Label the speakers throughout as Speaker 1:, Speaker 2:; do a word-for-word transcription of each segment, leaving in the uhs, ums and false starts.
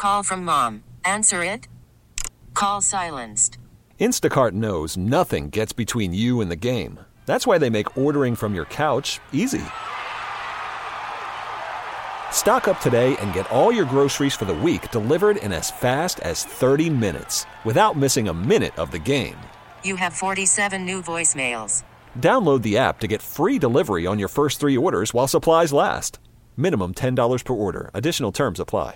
Speaker 1: Call from mom. Answer it. Call silenced.
Speaker 2: Instacart knows nothing gets between you and the game. That's why they make ordering from your couch easy. Stock up today and get all your groceries for the week delivered in as fast as thirty minutes without missing a minute of the game.
Speaker 1: You have forty-seven new voicemails.
Speaker 2: Download the app to get free delivery on your first three orders while supplies last. Minimum ten dollars per order. Additional terms apply.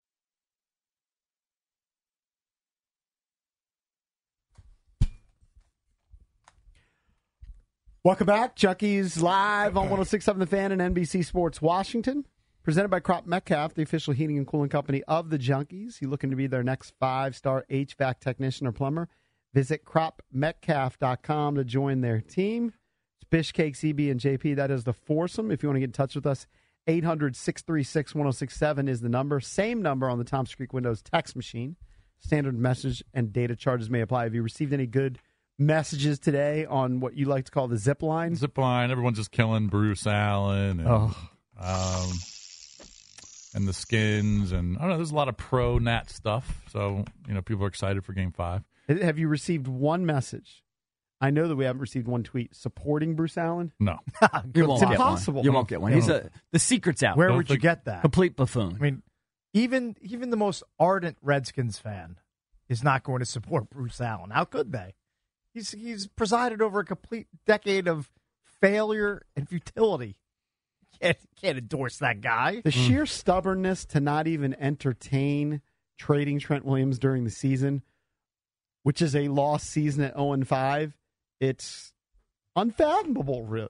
Speaker 3: Welcome back. Junkies live on one oh six point seven The Fan and N B C Sports Washington. Presented by Crop Metcalf, the official heating and cooling company of the Junkies. You looking to be their next five-star H V A C technician or plumber? Visit crop metcalf dot com to join their team. It's Bishcake, C B, and J P. That is the foursome. If you want to get in touch with us, eight hundred, six three six, one oh six seven is the number. Same number on the Thompson Creek Windows text machine. Standard message and data charges may apply. Have you received any good messages today on what you like to call the zip line?
Speaker 4: Zip line. Everyone's just killing Bruce Allen and,
Speaker 3: oh.
Speaker 4: um, and the Skins. And I don't know, there's a lot of pro-Nat stuff. So, you know, people are excited for game five.
Speaker 3: Have you received one message? I know that we haven't received one tweet supporting Bruce Allen.
Speaker 4: No.
Speaker 5: You won't
Speaker 3: it's
Speaker 5: get
Speaker 3: impossible.
Speaker 5: One. You won't get one. He's a, the secret's out.
Speaker 6: Where
Speaker 4: Don't
Speaker 6: would you
Speaker 4: think-
Speaker 6: get that?
Speaker 5: Complete buffoon.
Speaker 6: I mean, even even the most ardent Redskins fan is not going to support Bruce Allen. How could they? He's he's presided over a complete decade of failure and futility. You can't, can't endorse that guy.
Speaker 3: The sheer stubbornness to not even entertain trading Trent Williams during the season, which is a lost season at oh and five, it's unfathomable, really.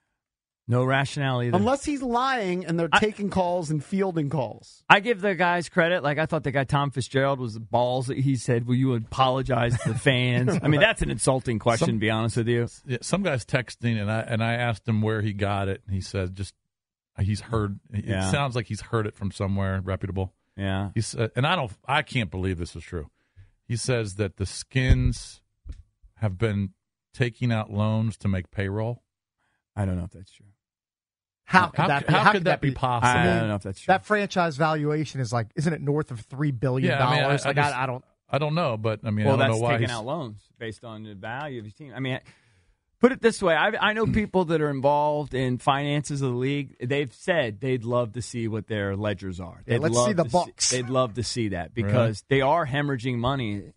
Speaker 5: No rationale either.
Speaker 3: Unless he's lying and they're
Speaker 5: I-
Speaker 3: taking calls and fielding calls.
Speaker 5: I give the guys credit. Like, I thought the guy Tom Fitzgerald was the balls that he said, will you apologize to the fans? I mean, that's an insulting question,
Speaker 4: Some-
Speaker 5: to be honest with you.
Speaker 4: Yeah, some guy's texting, and I and I asked him where he got it. And he said just he's heard. It
Speaker 5: Yeah.
Speaker 4: sounds like he's heard it from somewhere reputable.
Speaker 5: Yeah.
Speaker 4: He said, and I don't. I can't believe this is true. He says that the Skins have been taking out loans to make payroll.
Speaker 5: I don't know if that's true.
Speaker 6: How could
Speaker 4: How,
Speaker 6: that
Speaker 4: c-
Speaker 6: be?
Speaker 4: how
Speaker 6: How
Speaker 4: could that be possible?
Speaker 5: I don't know if that's true.
Speaker 6: That franchise valuation is like, isn't it north of three billion
Speaker 4: Yeah, I mean, I-
Speaker 6: dollars?
Speaker 4: I
Speaker 6: like
Speaker 4: just-
Speaker 6: I, I don't.
Speaker 4: I don't know, but I mean,
Speaker 5: well,
Speaker 4: I don't
Speaker 5: that's
Speaker 4: know why
Speaker 5: taking
Speaker 4: he's,
Speaker 5: out loans based on the value of his team. I mean, put it this way. I, I know people that are involved in finances of the league. They've said they'd love to see what their ledgers are.
Speaker 6: Yeah,
Speaker 5: They'd
Speaker 6: let's
Speaker 5: love
Speaker 6: see the
Speaker 5: to
Speaker 6: books.
Speaker 5: they'd love to see that because they are hemorrhaging money.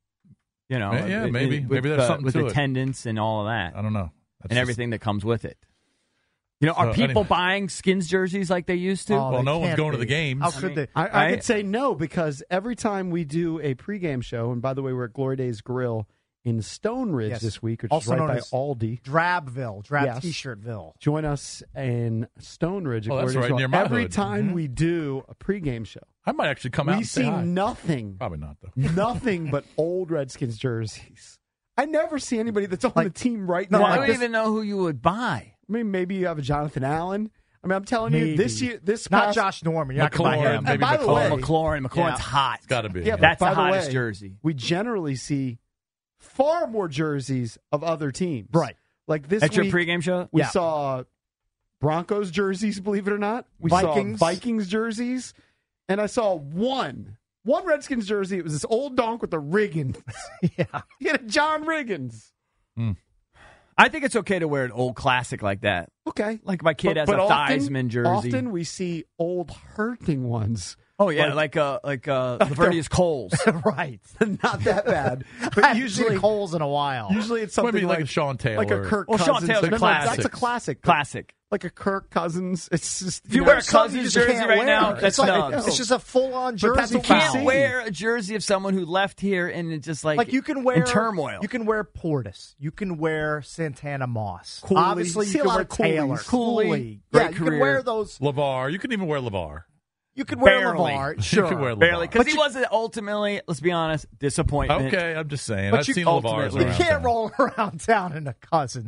Speaker 5: You know,
Speaker 4: Yeah,
Speaker 5: in-
Speaker 4: maybe.
Speaker 5: with,
Speaker 4: Maybe there's
Speaker 5: uh,
Speaker 4: something
Speaker 5: with
Speaker 4: to it.
Speaker 5: attendance and all of that,
Speaker 4: I don't know. That's
Speaker 5: and
Speaker 4: just-
Speaker 5: everything that comes with it. You know, are
Speaker 4: So,
Speaker 5: people
Speaker 4: anyway.
Speaker 5: buying Skins jerseys like they used to?
Speaker 6: Oh,
Speaker 4: Well,
Speaker 6: they
Speaker 4: no one's
Speaker 6: can't
Speaker 4: going to
Speaker 6: be.
Speaker 4: the games.
Speaker 6: How
Speaker 4: I
Speaker 6: could
Speaker 5: mean-
Speaker 6: they?
Speaker 3: I, I
Speaker 5: Right?
Speaker 3: could say no because every time we do a pregame show, and by the way, we're at Glory Days Grill in Stone Ridge
Speaker 6: Yes.
Speaker 3: this week, which
Speaker 6: Also
Speaker 3: is right
Speaker 6: known
Speaker 3: by
Speaker 6: as-
Speaker 3: Aldi.
Speaker 6: Drabville, Drab
Speaker 3: Yes.
Speaker 6: T-shirtville.
Speaker 3: Join us in Stone Ridge. at
Speaker 4: Oh, that's
Speaker 3: Glory Days
Speaker 4: right
Speaker 3: Grill.
Speaker 4: near my
Speaker 3: Every
Speaker 4: hood.
Speaker 3: time
Speaker 4: Mhm.
Speaker 3: we do a pregame show,
Speaker 4: I might actually come out
Speaker 3: we
Speaker 4: and say
Speaker 3: see
Speaker 4: hi.
Speaker 3: nothing,
Speaker 4: Probably not though.
Speaker 3: nothing but old Redskins jerseys. I never see anybody that's on
Speaker 6: Like-
Speaker 3: the team right
Speaker 6: No,
Speaker 3: now.
Speaker 5: I
Speaker 6: like
Speaker 5: don't
Speaker 6: this-
Speaker 5: even know who you would buy.
Speaker 3: I mean, maybe you have a Jonathan Allen. I mean, I'm telling
Speaker 6: Maybe.
Speaker 3: you, this year, this
Speaker 6: Not
Speaker 3: past,
Speaker 6: Josh Norman. You're not going to buy
Speaker 4: McLaurin,
Speaker 6: him.
Speaker 4: maybe
Speaker 3: And by the
Speaker 4: McLaurin.
Speaker 3: way-
Speaker 5: McLaurin. McLaurin's
Speaker 3: Yeah.
Speaker 5: hot.
Speaker 4: It's got to be.
Speaker 3: Yeah, but
Speaker 5: That's
Speaker 3: by
Speaker 5: the
Speaker 3: the
Speaker 5: hottest
Speaker 3: way,
Speaker 5: jersey.
Speaker 3: we generally see far more jerseys of other teams.
Speaker 6: Right.
Speaker 3: Like this
Speaker 5: At your
Speaker 3: week,
Speaker 5: pregame show?
Speaker 3: we
Speaker 6: Yeah.
Speaker 3: saw Broncos jerseys, believe it or not. We
Speaker 6: Vikings.
Speaker 3: saw Vikings jerseys. And I saw one, one Redskins jersey. It was this old donk with the Riggins.
Speaker 6: Yeah.
Speaker 3: He had a John Riggins.
Speaker 5: I think it's okay to wear an old classic like that.
Speaker 3: Okay.
Speaker 5: Like my kid
Speaker 3: But-
Speaker 5: has
Speaker 3: but
Speaker 5: a
Speaker 3: often-
Speaker 5: Theismann jersey.
Speaker 3: Often we see old hurting ones.
Speaker 5: oh yeah,
Speaker 3: like-
Speaker 5: like uh like uh Lavertius Coles.
Speaker 6: Right.
Speaker 3: Not that bad.
Speaker 6: I
Speaker 3: But
Speaker 6: haven't
Speaker 3: usually,
Speaker 6: seen Coles in a while.
Speaker 3: usually it's something
Speaker 4: Maybe like,
Speaker 3: like,
Speaker 4: a Sean Taylor.
Speaker 3: like a Kirk
Speaker 5: Well, Sean
Speaker 3: Cousins.
Speaker 5: Taylor's a
Speaker 3: No, no,
Speaker 5: classic.
Speaker 3: That's a classic.
Speaker 5: Classic.
Speaker 3: Like a Kirk Cousins. It's just
Speaker 5: If you
Speaker 3: know,
Speaker 5: wear a
Speaker 3: some
Speaker 5: Cousins
Speaker 3: you just
Speaker 5: jersey
Speaker 3: can't
Speaker 5: right
Speaker 3: wear.
Speaker 5: now,
Speaker 3: It's
Speaker 5: that's
Speaker 3: like-
Speaker 5: nuts.
Speaker 6: It's just a full-on
Speaker 3: But
Speaker 6: jersey.
Speaker 3: that's
Speaker 5: You
Speaker 3: what we
Speaker 5: can't
Speaker 3: see.
Speaker 5: wear a jersey of someone who left here and it's just like
Speaker 6: Like you can wear
Speaker 5: in turmoil.
Speaker 6: You can wear Portis. You can wear Santana Moss.
Speaker 3: Cooley.
Speaker 6: Obviously,
Speaker 3: See
Speaker 6: you
Speaker 3: a
Speaker 6: can
Speaker 3: lot
Speaker 6: wear
Speaker 3: of Coolies.
Speaker 6: Taylor.
Speaker 5: Cooley.
Speaker 6: Yeah,
Speaker 5: Great
Speaker 6: you can
Speaker 5: career.
Speaker 6: wear those.
Speaker 4: LeVar. You can even wear LeVar.
Speaker 6: You can wear
Speaker 5: Barely.
Speaker 6: LeVar. Sure.
Speaker 4: You can wear LeVar.
Speaker 5: barely because
Speaker 6: But
Speaker 5: he
Speaker 6: you-
Speaker 5: wasn't ultimately. Let's be honest, disappointment.
Speaker 4: Okay, I'm just saying.
Speaker 6: But
Speaker 4: I've
Speaker 6: you
Speaker 4: seen LeVar's
Speaker 5: ultimately-
Speaker 6: You
Speaker 4: around
Speaker 6: can't
Speaker 4: town.
Speaker 6: roll around town in a Cousins.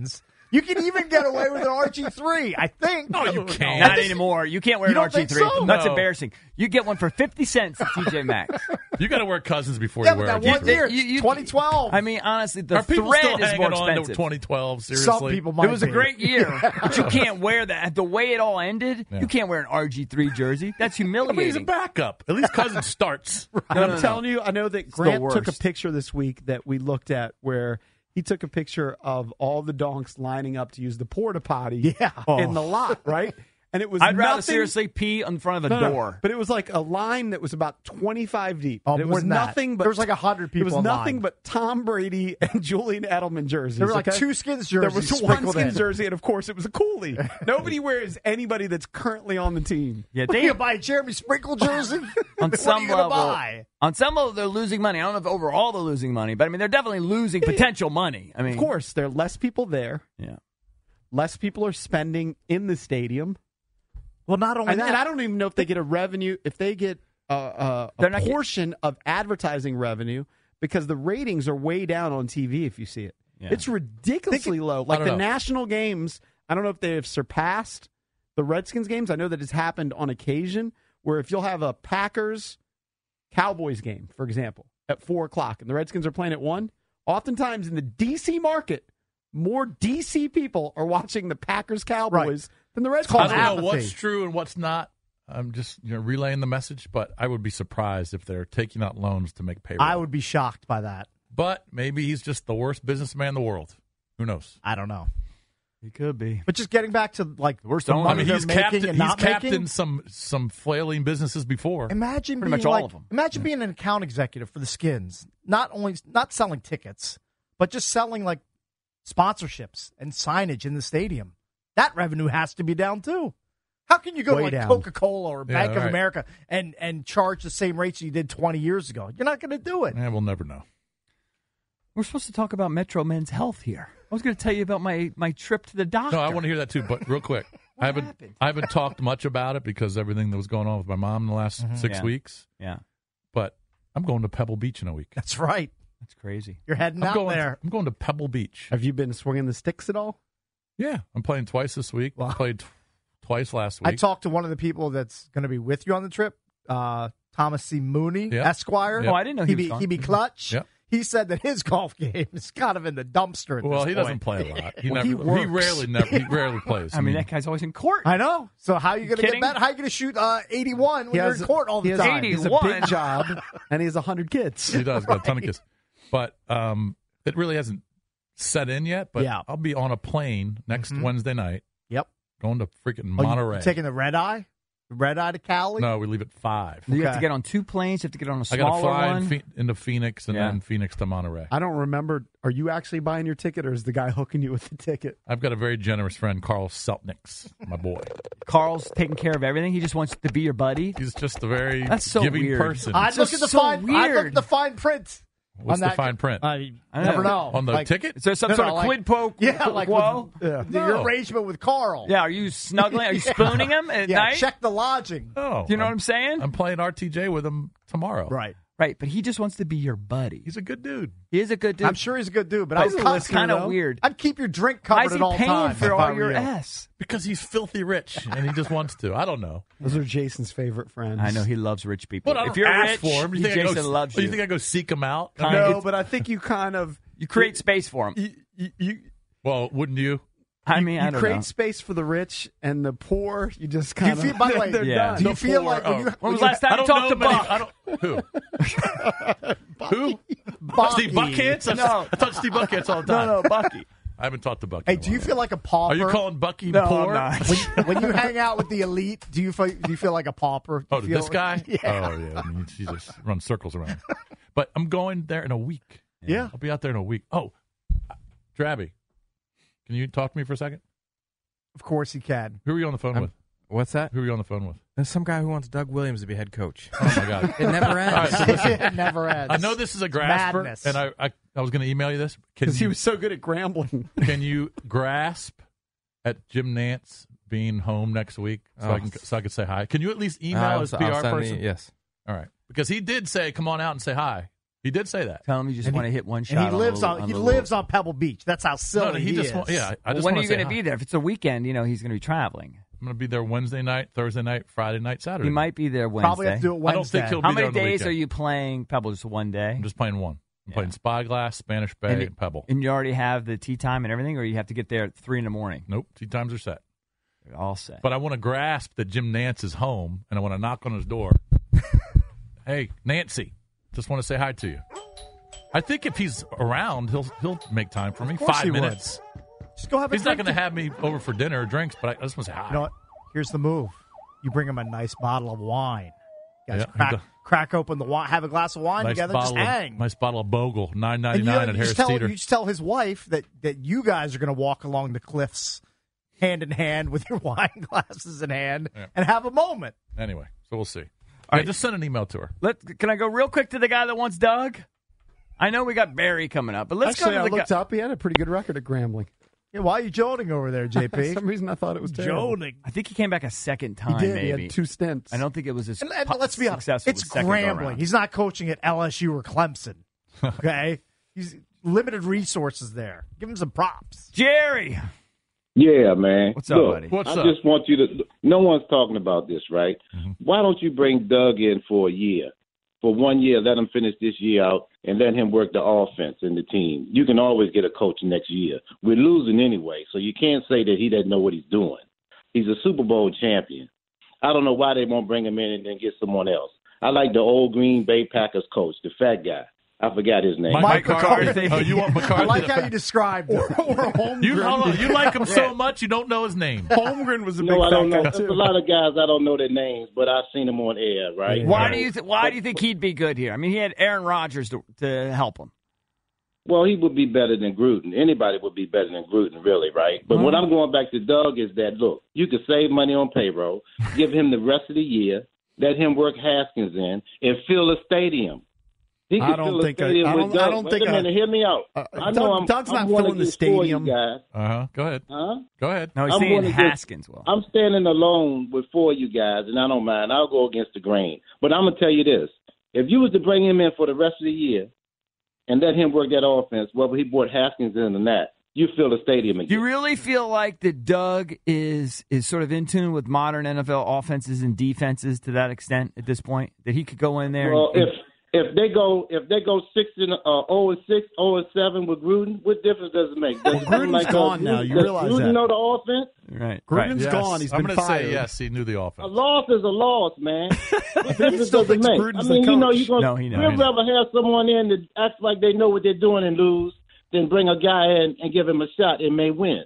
Speaker 6: You can even get away with an R G three, I think.
Speaker 4: No, you can't.
Speaker 5: Not anymore. You can't wear
Speaker 6: You
Speaker 5: an
Speaker 6: don't
Speaker 5: R G three.
Speaker 6: think so?
Speaker 5: That's
Speaker 4: No.
Speaker 5: embarrassing. You get one for fifty cents at T J Maxx.
Speaker 4: You got to wear Cousins before
Speaker 6: Yeah,
Speaker 4: you
Speaker 6: but
Speaker 4: wear
Speaker 6: that
Speaker 4: a
Speaker 6: one
Speaker 4: G three.
Speaker 6: year,
Speaker 5: You- you-
Speaker 6: twenty twelve.
Speaker 5: I mean, honestly, the
Speaker 4: Are people
Speaker 5: thread
Speaker 4: still
Speaker 5: is
Speaker 4: hanging
Speaker 5: more
Speaker 4: on to
Speaker 5: expensive.
Speaker 4: twenty twelve? Seriously,
Speaker 6: Some people might
Speaker 5: It was a
Speaker 6: be.
Speaker 5: great year, but you can't wear that. The way it all ended,
Speaker 4: Yeah.
Speaker 5: you can't wear an R G three jersey. That's
Speaker 4: I mean, he's a
Speaker 5: humiliating.
Speaker 4: backup. At least Cousins starts.
Speaker 3: And I'm telling you, I know that
Speaker 5: the
Speaker 3: Grant took a
Speaker 5: worst.
Speaker 3: picture this week that we looked at where he took a picture of all the donks lining up to use the porta potty
Speaker 6: Yeah.
Speaker 3: in the lot, right? And it was
Speaker 5: I'd rather
Speaker 3: nothing,
Speaker 5: seriously pee in front of a
Speaker 3: No, no,
Speaker 5: door.
Speaker 3: but it was like a line that was about twenty-five deep.
Speaker 6: Oh,
Speaker 3: And it
Speaker 6: more
Speaker 3: was
Speaker 6: than that.
Speaker 3: nothing but
Speaker 6: There was like one hundred people
Speaker 3: It was
Speaker 6: in
Speaker 3: nothing
Speaker 6: line.
Speaker 3: but Tom Brady and Julian Edelman jerseys.
Speaker 6: There were like
Speaker 3: okay?
Speaker 6: two Skins
Speaker 3: There
Speaker 6: jerseys
Speaker 3: was one
Speaker 6: sprinkled
Speaker 3: Skins
Speaker 6: in.
Speaker 3: jersey, and of course, it was a Coolie. Nobody wears anybody that's currently on the team.
Speaker 5: Yeah,
Speaker 6: What,
Speaker 5: they,
Speaker 6: you gonna buy a Jeremy Sprinkle jersey?
Speaker 5: on
Speaker 6: What are
Speaker 5: some
Speaker 6: you gonna
Speaker 5: level,
Speaker 6: buy?
Speaker 5: on some level, they're losing money. I don't know if overall they're losing money, but I mean, they're definitely losing potential money. I mean,
Speaker 3: Of course, there are less people there.
Speaker 5: yeah.
Speaker 3: Less people are spending in the stadium.
Speaker 6: Well, not only
Speaker 3: And,
Speaker 6: that.
Speaker 3: and I don't even know if they get a revenue, if they get uh, uh, a
Speaker 5: They're not get-
Speaker 3: portion of advertising revenue, because the ratings are way down on T V if you see it.
Speaker 5: Yeah.
Speaker 3: It's ridiculously low. Like
Speaker 4: don't
Speaker 3: the
Speaker 4: know.
Speaker 3: national games, I don't know if they have surpassed the Redskins games. I know that it's happened on occasion where if you'll have a Packers Cowboys game, for example, at four o'clock and the Redskins are playing at one, oftentimes in the D C market, more D C people are watching the Packers Cowboys than the Redskins.
Speaker 4: I
Speaker 6: called
Speaker 4: don't
Speaker 6: apathy.
Speaker 4: know what's true and what's not. I'm just you know relaying the message, but I would be surprised if they're taking out loans to make payroll.
Speaker 6: I would be shocked by that.
Speaker 4: But maybe he's just the worst businessman in the world. Who knows?
Speaker 6: I don't know.
Speaker 5: He could be.
Speaker 6: But just getting back to like
Speaker 5: Worst
Speaker 6: the
Speaker 5: owner.
Speaker 6: money
Speaker 4: I mean,
Speaker 6: they're
Speaker 4: he's
Speaker 6: making
Speaker 4: captain.
Speaker 6: and
Speaker 4: He's
Speaker 6: not
Speaker 4: captained
Speaker 6: making.
Speaker 4: some some flailing businesses before.
Speaker 6: Imagine
Speaker 5: Pretty
Speaker 6: being
Speaker 5: much all
Speaker 6: like,
Speaker 5: of 'em.
Speaker 6: Imagine being an account executive for the Skins. Not only not selling tickets, but just selling like sponsorships and signage in the stadium. That revenue has to be down too. How can you go
Speaker 3: Way
Speaker 6: to like
Speaker 3: down.
Speaker 6: Coca-Cola or
Speaker 4: Yeah,
Speaker 6: Bank of
Speaker 4: right.
Speaker 6: America and and charge the same rates you did twenty years ago? You're not going to do it.
Speaker 4: Yeah, we'll never know.
Speaker 5: We're supposed to talk about Metro Men's Health here. I was going to tell you about my, my trip to the doctor.
Speaker 4: No, I want to hear that too. But real quick, I haven't
Speaker 5: happened?
Speaker 4: I haven't talked much about it because everything that was going on with my mom in the last six
Speaker 5: Yeah.
Speaker 4: weeks.
Speaker 5: Yeah,
Speaker 4: But I'm going to Pebble Beach in a week.
Speaker 6: That's right.
Speaker 5: that's crazy.
Speaker 6: You're heading
Speaker 4: I'm
Speaker 6: out
Speaker 4: going.
Speaker 6: there.
Speaker 4: I'm going to Pebble Beach.
Speaker 3: Have you been swinging the sticks at all?
Speaker 4: Yeah, I'm playing twice this week. I played t- twice last
Speaker 6: I
Speaker 4: week.
Speaker 6: talked to one of the people that's going to be with you on the trip, uh, Thomas C. Mooney,
Speaker 4: Yeah.
Speaker 6: Esquire.
Speaker 4: Yeah.
Speaker 5: Oh, I didn't know he
Speaker 6: he
Speaker 5: was
Speaker 6: be
Speaker 5: gone.
Speaker 6: he be clutch.
Speaker 4: Yep.
Speaker 6: He said that his golf game is kind of in the dumpster. At
Speaker 4: Well,
Speaker 6: this
Speaker 4: he
Speaker 6: point.
Speaker 4: doesn't play a lot. He
Speaker 6: Well,
Speaker 4: never.
Speaker 6: he
Speaker 4: He,
Speaker 6: works.
Speaker 4: rarely. Never. He rarely plays.
Speaker 5: I mean, that guy's always in court.
Speaker 6: I know. So how are you going to get
Speaker 5: kidding?
Speaker 6: better? How are you going to shoot uh, eighty-one when
Speaker 3: He
Speaker 6: you're
Speaker 3: has-
Speaker 6: in court all
Speaker 3: he
Speaker 6: the
Speaker 3: has-
Speaker 6: time?
Speaker 3: He's a
Speaker 5: eighty-one.
Speaker 3: big job, and he has one hundred kids.
Speaker 4: he does got a ton of kids, but um, it really hasn't set in yet. But
Speaker 6: Yeah.
Speaker 4: I'll be on a plane next
Speaker 6: Mhm.
Speaker 4: Wednesday night,
Speaker 6: Yep.
Speaker 4: going to freaking
Speaker 6: Oh, you-
Speaker 4: Monterey.
Speaker 6: you taking the red eye? The red eye to Cali?
Speaker 4: no, we leave at five.
Speaker 5: You have
Speaker 6: Okay.
Speaker 5: to get on two planes. You have to get on a
Speaker 4: I got to
Speaker 5: smaller
Speaker 4: fly in
Speaker 5: one.
Speaker 4: Phe- into Phoenix and
Speaker 5: Yeah.
Speaker 4: then Phoenix to Monterey.
Speaker 3: I don't remember. Are you actually buying your ticket, or is the guy hooking you with the ticket?
Speaker 4: I've got a very generous friend, Carl Seltniks, my boy.
Speaker 5: Carl's taking care of everything. He just wants to be your buddy.
Speaker 4: He's just a very
Speaker 5: That's so
Speaker 4: giving
Speaker 5: weird.
Speaker 4: person.
Speaker 6: I'd look
Speaker 5: So-
Speaker 6: at the
Speaker 5: so
Speaker 6: fine. I'd look
Speaker 5: weird.
Speaker 6: at the fine print.
Speaker 4: What's
Speaker 6: on
Speaker 4: the
Speaker 6: that-
Speaker 4: fine print?
Speaker 6: I
Speaker 5: I
Speaker 6: never
Speaker 5: know.
Speaker 6: know.
Speaker 4: On the
Speaker 6: Like-
Speaker 4: ticket?
Speaker 5: Is there some
Speaker 6: No,
Speaker 5: sort
Speaker 6: no,
Speaker 5: of
Speaker 6: like-
Speaker 5: quid pro
Speaker 6: Yeah, like
Speaker 5: quo?
Speaker 6: with, yeah.
Speaker 4: No.
Speaker 6: your arrangement with Carl.
Speaker 5: Yeah, are you snuggling? Are you spooning him at
Speaker 6: yeah.
Speaker 5: night?
Speaker 6: Check the lodging.
Speaker 4: Oh,
Speaker 5: Do you know what I'm saying?
Speaker 4: I'm playing R T J with him tomorrow.
Speaker 6: Right.
Speaker 5: Right, but he just wants to be your buddy.
Speaker 4: He's a good dude.
Speaker 5: He is a good dude.
Speaker 6: I'm sure he's a good dude, but
Speaker 5: But
Speaker 6: I'd,
Speaker 5: it's
Speaker 6: cut-
Speaker 5: kind of
Speaker 3: though.
Speaker 5: weird.
Speaker 6: I'd keep your drink
Speaker 5: Why
Speaker 6: covered
Speaker 5: is
Speaker 6: at
Speaker 5: he
Speaker 6: all
Speaker 5: paying
Speaker 6: times.
Speaker 5: for
Speaker 6: if I
Speaker 5: all
Speaker 6: were
Speaker 5: your
Speaker 6: you.
Speaker 5: S?
Speaker 4: Because he's filthy rich and he just wants to. I don't know.
Speaker 3: Those are Jason's favorite friends.
Speaker 5: I know he loves rich people.
Speaker 4: But I don't
Speaker 5: if you're
Speaker 4: ask
Speaker 5: rich,
Speaker 4: for him. You think
Speaker 5: Jason
Speaker 4: I go,
Speaker 5: loves
Speaker 4: oh,
Speaker 5: you.
Speaker 4: you think I go seek him out?
Speaker 5: Kind
Speaker 3: No,
Speaker 5: It's-
Speaker 3: but I think you kind of
Speaker 5: You create space for him.
Speaker 3: you, you, you,
Speaker 4: Well, wouldn't you?
Speaker 5: I mean,
Speaker 3: you
Speaker 5: I don't
Speaker 3: create
Speaker 5: know.
Speaker 3: space for the rich and the poor. You just
Speaker 6: Do you
Speaker 3: kind
Speaker 6: feel?
Speaker 3: of.
Speaker 6: By the way,
Speaker 3: they're
Speaker 5: Yeah.
Speaker 3: done.
Speaker 6: do you
Speaker 4: The
Speaker 6: feel
Speaker 4: poor-
Speaker 6: like when
Speaker 4: oh.
Speaker 6: you
Speaker 5: When
Speaker 6: when
Speaker 5: was
Speaker 6: you-
Speaker 5: the last time
Speaker 4: I
Speaker 5: you
Speaker 4: don't
Speaker 5: talked to
Speaker 4: know many-
Speaker 5: Buck?
Speaker 4: I don't, who? Who?
Speaker 6: Bucky.
Speaker 4: Steve Buckhands? I,
Speaker 5: No.
Speaker 4: I talk to Steve Buckhands all the time.
Speaker 5: No, no, Bucky.
Speaker 4: I haven't talked to Bucky.
Speaker 6: Hey,
Speaker 4: in a
Speaker 6: do you
Speaker 4: while.
Speaker 6: feel like a pauper?
Speaker 4: Are you calling Bucky
Speaker 5: No,
Speaker 4: poor?
Speaker 5: I'm not.
Speaker 6: when, when you hang out with the elite? Do you feel? Do you feel like a pauper? Do
Speaker 4: Oh,
Speaker 6: you
Speaker 4: to
Speaker 6: feel
Speaker 4: this guy?
Speaker 6: Yeah.
Speaker 4: Oh, yeah. I mean, he just runs circles around. But I'm going there in a week.
Speaker 6: Yeah.
Speaker 4: I'll be out there in a week. Oh, Drabby, can you talk to me for a second?
Speaker 6: Of course he can.
Speaker 4: Who are you on the phone
Speaker 7: I'm-
Speaker 4: with?
Speaker 7: What's that?
Speaker 4: Who are you on the phone with?
Speaker 7: There's some guy who wants Doug Williams to be head coach.
Speaker 4: Oh, my God.
Speaker 7: It never ends.
Speaker 4: All right, so listen.
Speaker 6: It never ends.
Speaker 4: I know this is a grasper,
Speaker 6: madness.
Speaker 4: and I, I, I was going to email you this. Can
Speaker 3: Because he
Speaker 4: you,
Speaker 3: was so good at grambling.
Speaker 4: can you grasp at Jim Nance being home next week so
Speaker 7: Oh.
Speaker 4: I can so I can say hi? Can you at least email
Speaker 7: I'll-
Speaker 4: his
Speaker 7: I'll
Speaker 4: P R
Speaker 7: send
Speaker 4: person?
Speaker 7: me- yes.
Speaker 4: All right, because he did say, "Come on out and say hi." He did say that.
Speaker 5: Tell him you just
Speaker 6: And
Speaker 5: want to
Speaker 6: he-
Speaker 5: hit one shot.
Speaker 6: And he lives
Speaker 5: the-
Speaker 6: on, he
Speaker 5: the
Speaker 6: lives
Speaker 5: little-
Speaker 6: on Pebble Beach. That's how silly
Speaker 4: No, no, he,
Speaker 6: he
Speaker 4: just
Speaker 6: is.
Speaker 4: wa- yeah. I
Speaker 5: Well,
Speaker 4: just
Speaker 5: when are
Speaker 4: wanna
Speaker 5: you
Speaker 4: say
Speaker 5: going to
Speaker 4: hi.
Speaker 5: be there? If it's a weekend, you know he's going to be traveling.
Speaker 4: I'm going to be there Wednesday night, Thursday night, Friday night, Saturday.
Speaker 5: He might be there Wednesday.
Speaker 6: Probably have to do it Wednesday.
Speaker 4: I don't think he'll
Speaker 5: How
Speaker 4: be there
Speaker 5: many
Speaker 4: on the
Speaker 5: days
Speaker 4: weekend.
Speaker 5: are you playing Pebble? Just one day?
Speaker 4: I'm just playing one. I'm
Speaker 5: Yeah.
Speaker 4: playing Spyglass, Spanish Bay,
Speaker 5: And
Speaker 4: and,
Speaker 5: it-
Speaker 4: Pebble.
Speaker 5: And you already have the tee time and everything, or you have to get there at three in the morning?
Speaker 4: Nope, tea times are set.
Speaker 5: They're all set.
Speaker 4: But I want to grasp that Jim Nance is home, and I want to knock on his door. Hey, Nancy, just want to say hi to you. I think if he's around, he'll he'll make time for me.
Speaker 6: Of course
Speaker 4: Five
Speaker 6: he would.
Speaker 4: minutes.
Speaker 6: Just go have a
Speaker 4: He's not
Speaker 6: drink
Speaker 4: going to
Speaker 6: to-
Speaker 4: have me over for dinner or drinks, but I just want to say hi.
Speaker 6: You know what? Here's the move. You bring him a nice bottle of wine. You guys
Speaker 4: Yeah,
Speaker 6: crack,
Speaker 4: the-
Speaker 6: crack open the wine, have a glass of wine
Speaker 4: nice
Speaker 6: together,
Speaker 4: bottle
Speaker 6: just
Speaker 4: of,
Speaker 6: hang.
Speaker 4: nice bottle of Bogle, nine ninety
Speaker 6: And you,
Speaker 4: nine
Speaker 6: you
Speaker 4: at Harris
Speaker 6: just tell,
Speaker 4: Teeter.
Speaker 6: you just tell his wife that, that you guys are going to walk along the cliffs hand in hand with your wine glasses in hand
Speaker 4: Yeah.
Speaker 6: and have a moment.
Speaker 4: Anyway, so we'll see.
Speaker 5: All
Speaker 4: Yeah,
Speaker 5: right.
Speaker 4: just send an email to her.
Speaker 5: Let, can I go real quick to the guy that wants Doug? I know we got Barry coming up, but let's
Speaker 3: Actually,
Speaker 5: go
Speaker 3: I
Speaker 5: to the
Speaker 3: looked
Speaker 5: guy.
Speaker 3: up. He had a pretty good record at Grambling.
Speaker 6: Yeah, why are you joning over there, J
Speaker 3: For
Speaker 6: P?
Speaker 3: some reason, I thought it was terrible.
Speaker 6: Joning.
Speaker 5: I think he came back a second
Speaker 3: He
Speaker 5: time,
Speaker 3: did.
Speaker 5: maybe.
Speaker 3: He had two stints.
Speaker 5: I don't think it was as
Speaker 6: And, and
Speaker 5: pu-
Speaker 6: let's be honest,
Speaker 5: successful
Speaker 6: it's
Speaker 5: the second go
Speaker 6: Grambling.
Speaker 5: around.
Speaker 6: He's not coaching at L S U or Clemson. Okay? He's limited resources there. Give him some props.
Speaker 5: Jerry,
Speaker 8: Yeah, man.
Speaker 5: What's up,
Speaker 8: Look,
Speaker 5: buddy?
Speaker 4: What's
Speaker 8: I
Speaker 4: up?
Speaker 8: just want you to. No one's talking about this, right?
Speaker 4: Mm-hmm.
Speaker 8: Why don't you bring Doug in for a year? For one year, let him finish this year out and let him work the offense in the team. You can always get a coach next year. We're losing anyway, so you can't say that he doesn't know what he's doing. He's a Super Bowl champion. I don't know why they won't bring him in and then get someone else. I like the old Green Bay Packers coach, the fat guy. I forgot his name.
Speaker 4: Mike,
Speaker 6: Mike
Speaker 4: McCarthy.
Speaker 5: McCarthy.
Speaker 4: Oh, you want McCarthy?
Speaker 6: I like
Speaker 4: to-
Speaker 6: how you described him.
Speaker 3: or Holmgren.
Speaker 4: You, hold on, you like him so much you don't know his name.
Speaker 3: Holmgren was a big
Speaker 8: No, I don't
Speaker 3: fat
Speaker 8: know.
Speaker 3: guy,
Speaker 8: There's
Speaker 3: too.
Speaker 8: a lot of guys I don't know their names, but I've seen them on air, right?
Speaker 5: why do you th- why do you think he'd be good here? I mean, he had Aaron Rodgers to, to help him.
Speaker 8: Well, he would be better than Gruden. Anybody would be better than Gruden, really, right? But what I'm going back to Doug is that, look, you could save money on payroll, give him the rest of the year, let him work Haskins in, and fill a stadium. He
Speaker 3: I
Speaker 8: could
Speaker 3: don't
Speaker 8: fill a
Speaker 3: think I-
Speaker 8: stadium
Speaker 3: I
Speaker 8: with
Speaker 3: don't- I
Speaker 8: Doug.
Speaker 3: don't
Speaker 8: Wait
Speaker 3: think
Speaker 8: a
Speaker 3: I-
Speaker 8: minute, hear me out.
Speaker 3: Uh,
Speaker 8: I
Speaker 3: Doug-
Speaker 8: know I'm,
Speaker 3: Doug's
Speaker 8: I'm
Speaker 3: not
Speaker 8: going
Speaker 3: filling the
Speaker 8: against four, you
Speaker 3: stadium.
Speaker 8: guys.
Speaker 4: Uh huh. Go ahead.
Speaker 8: Huh?
Speaker 4: Go ahead.
Speaker 5: No, he's
Speaker 8: I'm
Speaker 5: saying
Speaker 8: gonna get-
Speaker 5: Haskins will.
Speaker 8: I'm standing alone with four of you guys, and I don't mind. I'll go against the grain. But I'm going to tell you this. If you was to bring him in for the rest of the year and let him work that offense, whether he brought Haskins in or not, you fill the stadium
Speaker 5: Do
Speaker 8: again.
Speaker 5: you really feel like that Doug is is sort of in tune with modern N F L offenses and defenses to that extent at this point that he could go in there?
Speaker 8: Well,
Speaker 5: and,
Speaker 8: if if they go if they go six and uh, zero and six, zero and seven with Gruden, what difference does it make? Does it
Speaker 3: Gruden's
Speaker 8: seem like, uh,
Speaker 3: gone now. You
Speaker 8: does
Speaker 3: realize
Speaker 8: Gruden
Speaker 3: that.
Speaker 8: know the offense?
Speaker 5: right,
Speaker 3: Gruden's
Speaker 5: right.
Speaker 3: gone. He's
Speaker 4: I'm
Speaker 3: been
Speaker 4: gonna
Speaker 3: fired.
Speaker 4: say yes. He knew the
Speaker 8: A
Speaker 4: offense.
Speaker 8: loss is a loss, man. What difference
Speaker 3: still
Speaker 8: does it
Speaker 3: thinks
Speaker 8: make?
Speaker 3: Gruden's
Speaker 8: I
Speaker 3: the
Speaker 8: mean, you know,
Speaker 3: coach.
Speaker 8: you're gonna
Speaker 5: No, he knows.
Speaker 8: we'd rather have someone in that acts like they know what they're doing and lose than bring a guy in and give him a shot and may win.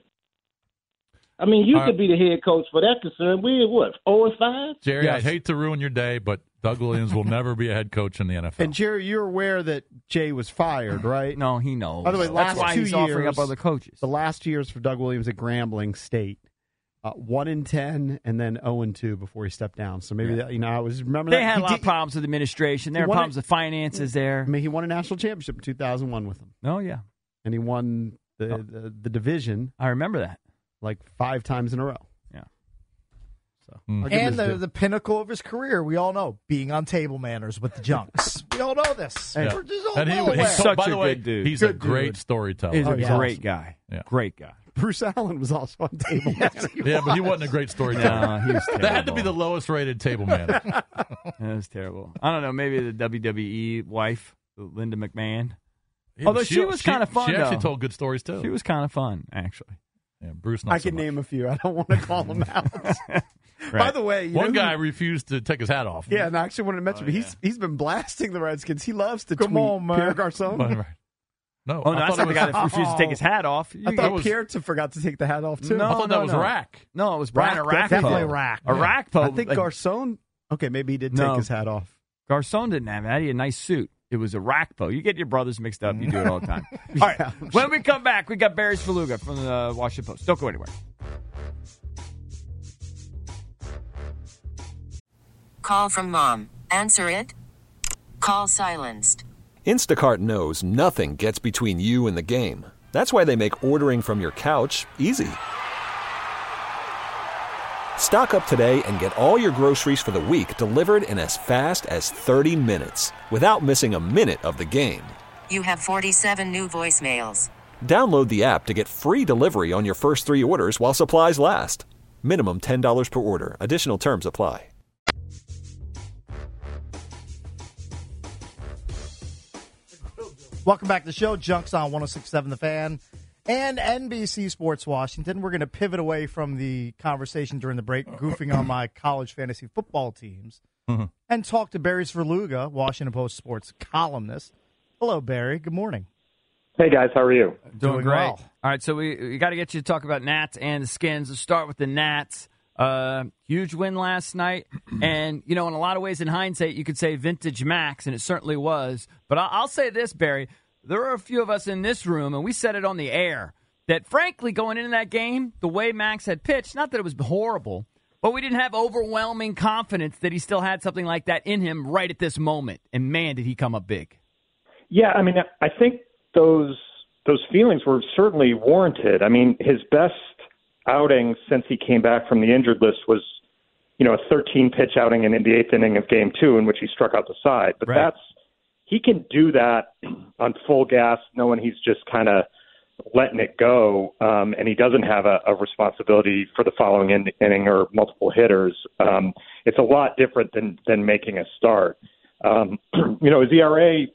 Speaker 8: I mean, you
Speaker 4: All
Speaker 8: could be the head coach for that concern. We what, zero and five?
Speaker 4: Jerry,
Speaker 3: Yes.
Speaker 4: I'd hate to ruin your day, but Doug Williams will never be a head coach in the N F L.
Speaker 3: And Jerry, you're aware that Jay was fired, right?
Speaker 5: No, he knows.
Speaker 3: By the way,
Speaker 5: That's
Speaker 3: last
Speaker 5: why
Speaker 3: two
Speaker 5: he's offering
Speaker 3: years-
Speaker 5: up other coaches.
Speaker 3: The last years for Doug Williams at Grambling State, uh, one and ten, and then zero and two before he stepped down. So maybe that, you know, I was remember
Speaker 5: They
Speaker 3: that
Speaker 5: had
Speaker 3: He
Speaker 5: a lot
Speaker 3: did-
Speaker 5: of problems with administration. There
Speaker 3: He
Speaker 5: were
Speaker 3: won
Speaker 5: problems
Speaker 3: it-
Speaker 5: with finances there.
Speaker 3: I mean, he won a national championship in two thousand one with them,
Speaker 5: Oh yeah,
Speaker 3: and he won the,
Speaker 5: Oh.
Speaker 3: the the division
Speaker 5: I remember that.
Speaker 3: like five times in a row.
Speaker 5: Yeah.
Speaker 3: So
Speaker 4: Mm.
Speaker 3: I'll give him
Speaker 6: And
Speaker 3: his
Speaker 6: the,
Speaker 3: due.
Speaker 6: the pinnacle of his career, we all know, being on Table Manners with the Junks. We all know this.
Speaker 3: Hey.
Speaker 6: We're just all
Speaker 4: And he,
Speaker 6: well
Speaker 4: he's
Speaker 6: aware.
Speaker 5: Such
Speaker 4: by
Speaker 5: a
Speaker 4: the way,
Speaker 5: good dude.
Speaker 4: he's a
Speaker 3: Good
Speaker 4: great
Speaker 3: dude.
Speaker 4: storyteller.
Speaker 5: He's
Speaker 3: Oh,
Speaker 5: a
Speaker 3: yeah.
Speaker 5: great guy.
Speaker 4: Yeah.
Speaker 5: Great guy.
Speaker 3: Bruce Allen was also on table.
Speaker 4: Yeah, but he wasn't a great storyteller.
Speaker 5: No, he was
Speaker 4: That had to be the
Speaker 5: terrible.
Speaker 4: lowest rated table man.
Speaker 5: That was terrible. I don't know. Maybe the W W E wife, Linda McMahon.
Speaker 4: Yeah,
Speaker 5: Although
Speaker 4: but
Speaker 5: she was kinda fun,
Speaker 4: She actually
Speaker 5: though.
Speaker 4: told good stories too.
Speaker 5: She was kind of fun, actually.
Speaker 4: Yeah, Bruce. Not
Speaker 3: I
Speaker 4: so
Speaker 3: can
Speaker 4: much.
Speaker 3: name a few. I don't want to call them out. By
Speaker 5: Right.
Speaker 3: the way, you
Speaker 4: One
Speaker 3: know who-
Speaker 4: guy refused to take his hat off.
Speaker 3: Yeah, and I actually wanted to mention,
Speaker 5: Oh,
Speaker 3: but he's he's been blasting the Redskins. He loves to
Speaker 6: Come
Speaker 3: tweet
Speaker 6: on, man.
Speaker 3: Pierre Garcon.
Speaker 4: Right, right. No,
Speaker 5: Oh, no,
Speaker 4: I
Speaker 5: that's
Speaker 4: thought
Speaker 5: not
Speaker 4: it
Speaker 5: the guy
Speaker 4: was,
Speaker 5: that refused to take his hat off. You
Speaker 3: I
Speaker 5: got-
Speaker 3: thought
Speaker 4: was-
Speaker 3: Pierre forgot to take the hat off too.
Speaker 5: No,
Speaker 4: I thought
Speaker 5: no,
Speaker 4: that was
Speaker 5: no.
Speaker 4: Rack.
Speaker 5: No, it was Brian
Speaker 3: Rack,
Speaker 5: Arakpo.
Speaker 6: Definitely Rack.
Speaker 5: Arakpo.
Speaker 3: I think Garcon. Okay, maybe he did take
Speaker 5: No.
Speaker 3: his hat off.
Speaker 5: Garcon didn't have that. He had a nice suit. It was a Arakpo. You get your brothers mixed up. You do it all the time. All right. When we come back, we got Barry's Faluga from the Washington Post. Don't go anywhere.
Speaker 1: Call from mom. Answer it. Call silenced.
Speaker 2: Instacart knows nothing gets between you and the game. That's why they make ordering from your couch easy. Stock up today and get all your groceries for the week delivered in as fast as thirty minutes without missing a minute of the game.
Speaker 1: You have forty-seven new voicemails.
Speaker 2: Download the app to get free delivery on your first three orders while supplies last. Minimum ten dollars per order. Additional terms apply.
Speaker 6: Welcome back to the show. Junks on one oh six point seven The Fan and N B C Sports Washington. We're going to pivot away from the conversation during the break, goofing on my college fantasy football teams, mm-hmm. and talk to Barry Svrluga, Washington Post sports columnist. Hello, Barry. Good morning.
Speaker 9: Hey, guys. How are you?
Speaker 5: Doing,
Speaker 6: Doing
Speaker 5: great.
Speaker 6: well.
Speaker 5: All right, so we, we got to get you to talk about Nats and the Skins. Let's start with the Nats. Uh, huge win last night. And, you know, in a lot of ways, in hindsight, you could say vintage Max, and it certainly was. But I'll, I'll say this, Barry. There are a few of us in this room, and we said it on the air, that frankly, going into that game, the way Max had pitched, not that it was horrible, but we didn't have overwhelming confidence that he still had something like that in him right at this moment. And, man, did he come up big.
Speaker 9: Yeah, I mean, I think those those feelings were certainly warranted. I mean, his best outing since he came back from the injured list was, you know, a thirteen-pitch outing in the eighth inning of game two in which he struck out the side. But right. that's he can do that on full gas, knowing he's just kind of letting it go, um, and he doesn't have a, a responsibility for the following in, inning or multiple hitters. Um, it's a lot different than than making a start. Um, you know, his E R A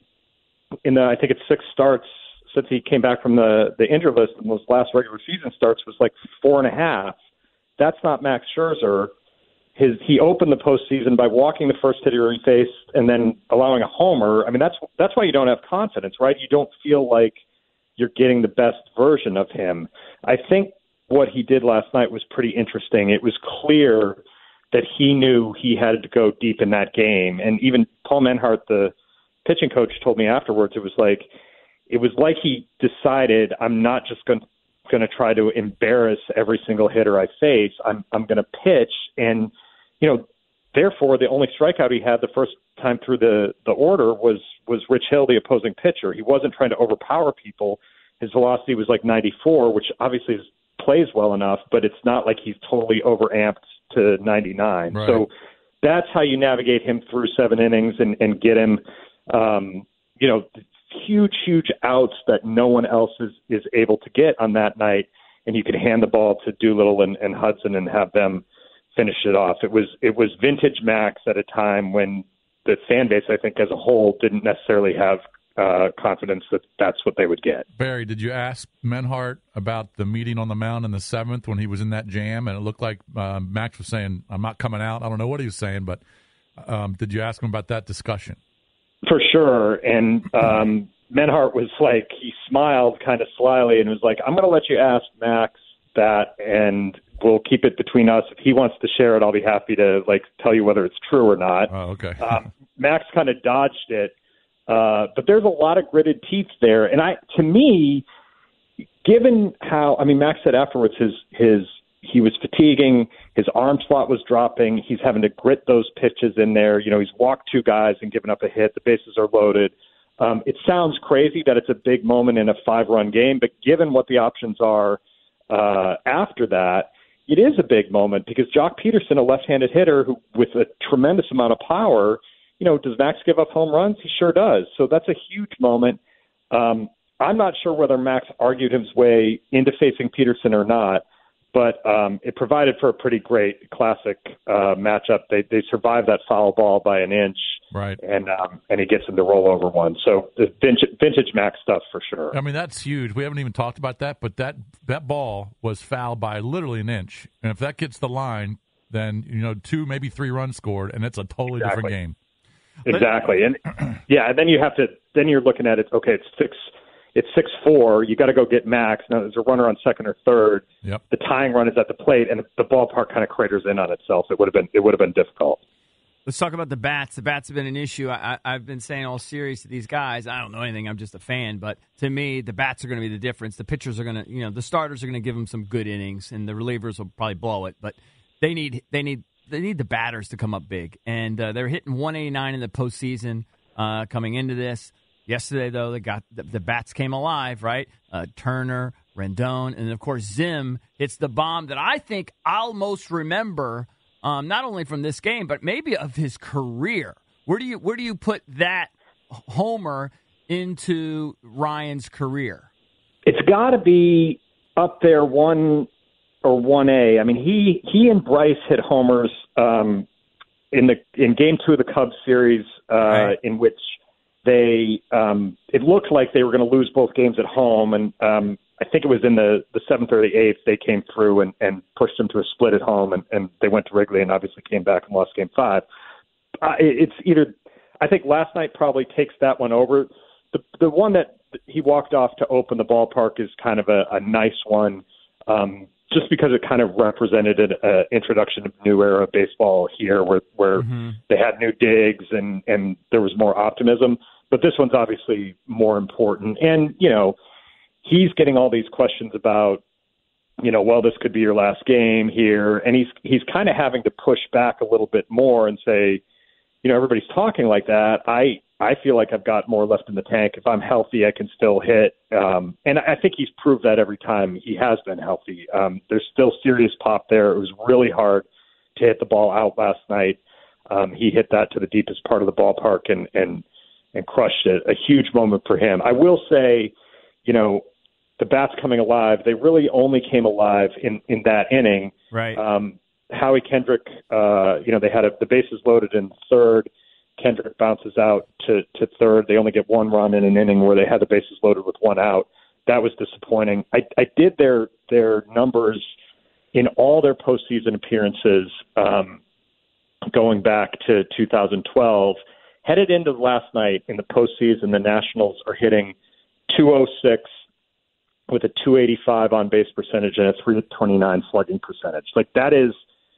Speaker 9: in the, I think it's six starts since he came back from the, the injured list in those last regular season starts was like four and a half. That's not Max Scherzer. His, he opened the postseason by walking the first hitter he faced and then allowing a homer. I mean, that's that's why you don't have confidence, right? You don't feel like you're getting the best version of him. I think what he did last night was pretty interesting. It was clear that he knew he had to go deep in that game. And even Paul Menhart, the pitching coach, told me afterwards, it was like, it was like he decided, I'm not just going going to try to embarrass every single hitter I face. I'm I'm going to pitch, and you know, therefore, the only strikeout he had the first time through the the order was was Rich Hill, the opposing pitcher. He wasn't trying to overpower people. His velocity was like ninety-four, which obviously is, plays well enough, but it's not like he's totally overamped to ninety-nine.
Speaker 4: Right.
Speaker 9: So that's how you navigate him through seven innings and, and get him, um, you know. huge, huge outs that no one else is, is able to get on that night, and you could hand the ball to Doolittle and, and Hudson and have them finish it off. It was it was vintage Max at a time when the fan base, I think, as a whole, didn't necessarily have uh, confidence that that's what they would get.
Speaker 4: Barry, did you ask Menhart about the meeting on the mound in the seventh when he was in that jam, and it looked like uh, Max was saying, I'm not coming out? I don't know what he was saying, but um, did you ask him about that discussion?
Speaker 9: For sure. And um, Menhart was like, he smiled kind of slyly and was like, I'm going to let you ask Max that, and we'll keep it between us. If he wants to share it, I'll be happy to like tell you whether it's true or not.
Speaker 4: Oh, okay.
Speaker 9: um, Max kind of dodged it. Uh, but there's a lot of gritted teeth there. And I, to me, given how, I mean, Max said afterwards his, his, he was fatiguing, his arm slot was dropping, he's having to grit those pitches in there. You know, he's walked two guys and given up a hit, the bases are loaded. Um, it sounds crazy that it's a big moment in a five-run game, but given what the options are uh, after that, it is a big moment because Jock Peterson, a left-handed hitter who with a tremendous amount of power, you know, does Max give up home runs? He sure does. So that's a huge moment. Um, I'm not sure whether Max argued his way into facing Peterson or not, but um, it provided for a pretty great classic uh, matchup. They they survived that foul ball by an inch,
Speaker 4: right?
Speaker 9: And um, and he gets him to roll over one. So the vintage, vintage Max stuff for sure.
Speaker 4: I mean, that's huge. We haven't even talked about that, but that that ball was fouled by literally an inch, and if that gets the line, then you know two, maybe three runs scored, and it's a totally
Speaker 9: exactly.
Speaker 4: different game.
Speaker 9: Exactly, and yeah, and then you have to. Then you're looking at it. Okay, it's six. It's six four. You got to go get Max. Now there's a runner on second or third.
Speaker 4: Yep.
Speaker 9: The tying run is at the plate, and the ballpark kind of craters in on itself. It would have been it would have been difficult.
Speaker 5: Let's talk about the bats. The bats have been an issue. I, I, I've been saying all series to these guys. I don't know anything. I'm just a fan. But to me, the bats are going to be the difference. The pitchers are going to, you know, the starters are going to give them some good innings, and the relievers will probably blow it. But they need they need they need the batters to come up big, and uh, they're hitting one eighty-nine in the postseason uh, coming into this. Yesterday, though, they got the, the bats came alive, right? Uh, Turner, Rendon, and of course Zim hits the bomb that I think I'll most remember, um, not only from this game but maybe of his career. Where do you where do you put that homer into Ryan's career?
Speaker 9: It's got to be up there, one or one A. I mean, he he and Bryce hit homers um, in the in Game Two of the Cubs series, uh, right. in which they um, it looked like they were going to lose both games at home, and um, I think it was in the, the seventh or the eighth they came through and, and pushed them to a split at home, and, and they went to Wrigley and obviously came back and lost Game Five. Uh, it, it's either I think last night probably takes that one over. The the one that he walked off to open the ballpark is kind of a, a nice one, um, just because it kind of represented an uh, introduction of new era of baseball here, where where mm-hmm. they had new digs and and there was more optimism. But this one's obviously more important, and you know he's getting all these questions about, you know, well, this could be your last game here, and he's he's kind of having to push back a little bit more and say, you know, everybody's talking like that. I I feel like I've got more left in the tank. If I'm healthy, I can still hit. Um, and I think he's proved that every time he has been healthy. Um, there's still serious pop there. It was really hard to hit the ball out last night. Um, he hit that to the deepest part of the ballpark and, and, and crushed it. A huge moment for him. I will say, you know, the bats coming alive, they really only came alive in, in that inning.
Speaker 5: Right.
Speaker 9: Um, Howie Kendrick, uh, you know, they had a, the bases loaded in third. Kendrick bounces out to, to third. They only get one run in an inning where they had the bases loaded with one out. That was disappointing. I, I did their their numbers in all their postseason appearances um, going back to two thousand twelve. Headed into last night in the postseason, the Nationals are hitting two oh six with a two eighty-five on base percentage and a three twenty-nine slugging percentage. Like, that is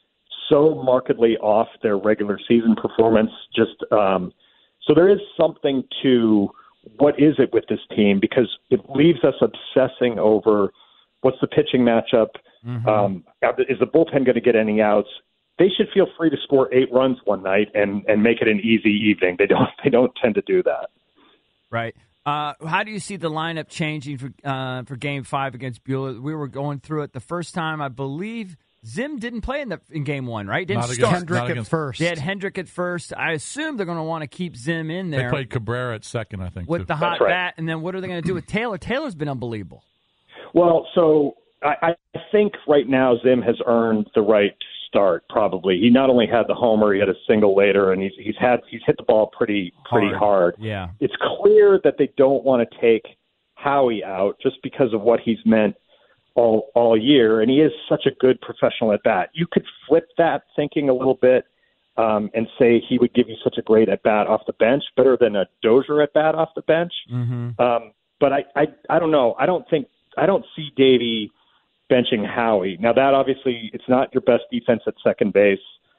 Speaker 9: so markedly off their regular season performance. Just um, so there is something to what is it with this team, because it leaves us obsessing over what's the pitching matchup. Mm-hmm. Um, is the bullpen going to get any outs? They should feel free to score eight runs one night and, and make it an easy evening. They don't. They don't tend to do that.
Speaker 5: Right. Uh, how do you see the lineup changing for uh, for Game Five against Beulah? We were going through it the first time, I believe. Zim didn't play in the in game one, right? Didn't
Speaker 6: not
Speaker 5: start.
Speaker 6: Hendrick
Speaker 4: not
Speaker 6: at first.
Speaker 5: They had Hendrick at first. I assume they're going to want to keep Zim in there.
Speaker 4: They played Cabrera at second, I think,
Speaker 5: with
Speaker 4: too.
Speaker 5: the hot
Speaker 9: right.
Speaker 5: bat. And then what are they going to do with Taylor? Taylor's been unbelievable.
Speaker 9: Well, so I, I think right now Zim has earned the right to start. Probably, he not only had the homer, he had a single later, and he's he's had he's hit the ball pretty pretty hard.
Speaker 5: hard. Yeah,
Speaker 9: it's clear that they don't want to take Howie out just because of what he's meant all all year, and he is such a good professional at bat. You could flip that thinking a little bit um, and say he would give you such a great at bat off the bench, better than a Dozier at bat off the bench.
Speaker 5: Mm-hmm.
Speaker 9: Um, but I, I I don't know. I don't think I don't see Davey benching Howie. Now that obviously it's not your best defense at second base,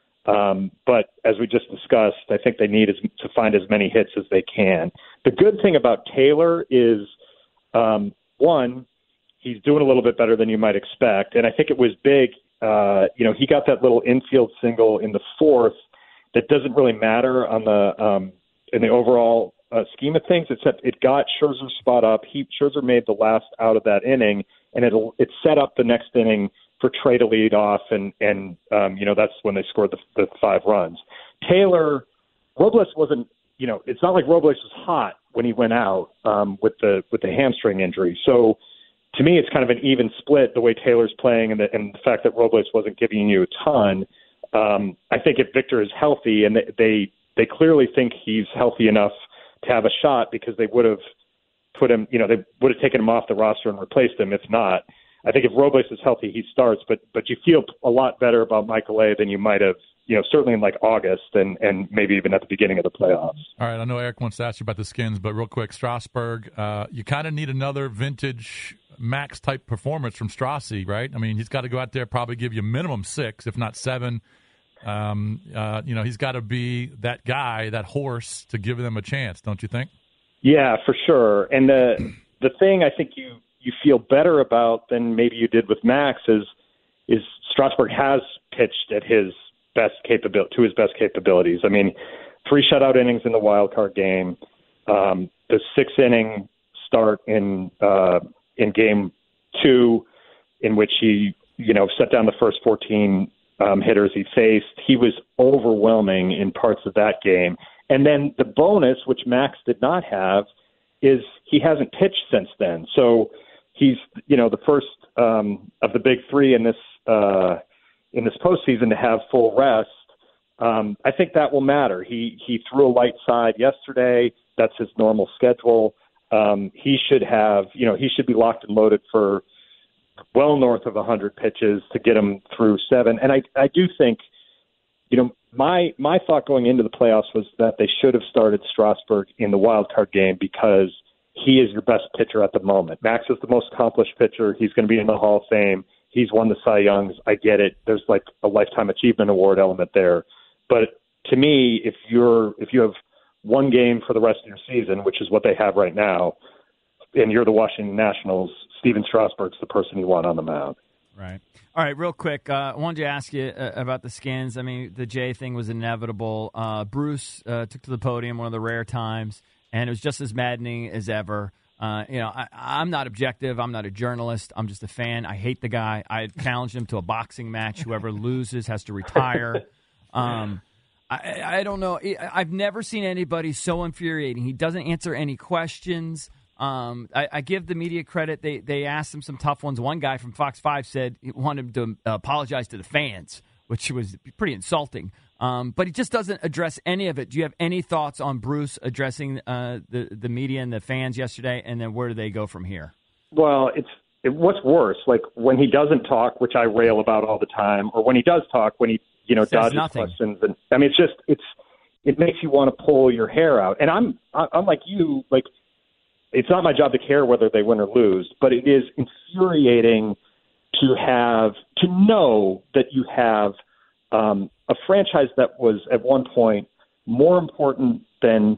Speaker 9: um, but as we just discussed, I think they need as, to find as many hits as they can. The good thing about Taylor is um, one. He's doing a little bit better than you might expect. And I think it was big. Uh, you know, he got that little infield single in the fourth that doesn't really matter on the um, in the overall uh, scheme of things, except it got Scherzer's spot up. He Scherzer made the last out of that inning, and it it set up the next inning for Trey to lead off, and, and um, you know, that's when they scored the, the five runs. Taylor, Robles wasn't, you know, it's not like Robles was hot when he went out um, with the with the hamstring injury. So, to me, it's kind of an even split the way Taylor's playing and the, and the fact that Robles wasn't giving you a ton. Um, I think if Victor is healthy, and they, they they clearly think he's healthy enough to have a shot, because they would have put him, you know, they would have taken him off the roster and replaced him if not. I think if Robles is healthy, he starts, but but you feel a lot better about Michael A. than you might have, you know, certainly in like August and, and maybe even at the beginning of the playoffs.
Speaker 4: All right, I know Eric wants to ask you about the Skins, but real quick, Strasburg, uh, you kind of need another vintage Max-type performance from Strassi, right? I mean, he's got to go out there, probably give you minimum six, if not seven. Um, uh, you know, he's got to be that guy, that horse, to give them a chance, don't you think?
Speaker 9: Yeah, for sure. And the the thing I think you, you feel better about than maybe you did with Max is is Strasburg has pitched at his best capability, to his best capabilities. I mean, three shutout innings in the wild card game, um, the six inning start in uh, in game two, in which he, you know, set down the first fourteen um, hitters he faced. He was overwhelming in parts of that game. And then the bonus, which Max did not have, is he hasn't pitched since then. So he's, you know, the first um, of the big three in this uh, in this postseason to have full rest. Um, I think that will matter. He he threw a light side yesterday. That's his normal schedule. Um, he should have, you know, he should be locked and loaded for well north of one hundred pitches to get him through seven. And I, I do think, you know, my my thought going into the playoffs was that they should have started Strasburg in the wild card game because he is your best pitcher at the moment. Max is the most accomplished pitcher. He's going to be in the Hall of Fame. He's won the Cy Youngs. I get it. There's like a Lifetime Achievement Award element there. But to me, if you're if you have one game for the rest of your season, which is what they have right now, and you're the Washington Nationals, Steven Strasburg's the person you want on the mound.
Speaker 5: Right. All right, real quick, uh, I wanted to ask you uh, about the Skins. I mean, the Jay thing was inevitable. Uh, Bruce uh, took to the podium one of the rare times, and it was just as maddening as ever. Uh, you know, I, I'm not objective. I'm not a journalist. I'm just a fan. I hate the guy. I challenged him to a boxing match. Whoever loses has to retire. Um, I, I don't know. I've never seen anybody so infuriating. He doesn't answer any questions. Um, I, I give the media credit. They they asked him some tough ones. One guy from Fox five said he wanted him to apologize to the fans, which was pretty insulting. Um, but he just doesn't address any of it. Do you have any thoughts on Bruce addressing uh, the, the media and the fans yesterday, and then where do they go from here?
Speaker 9: Well, it's it, what's worse, like when he doesn't talk, which I rail about all the time, or when he does talk, when he you know
Speaker 5: Says
Speaker 9: dodges
Speaker 5: nothing.
Speaker 9: questions, and I mean, it's just it's it makes you want to pull your hair out. And I'm I'm like you, like it's not my job to care whether they win or lose, but it is infuriating to have to know that you have um, a franchise that was at one point more important than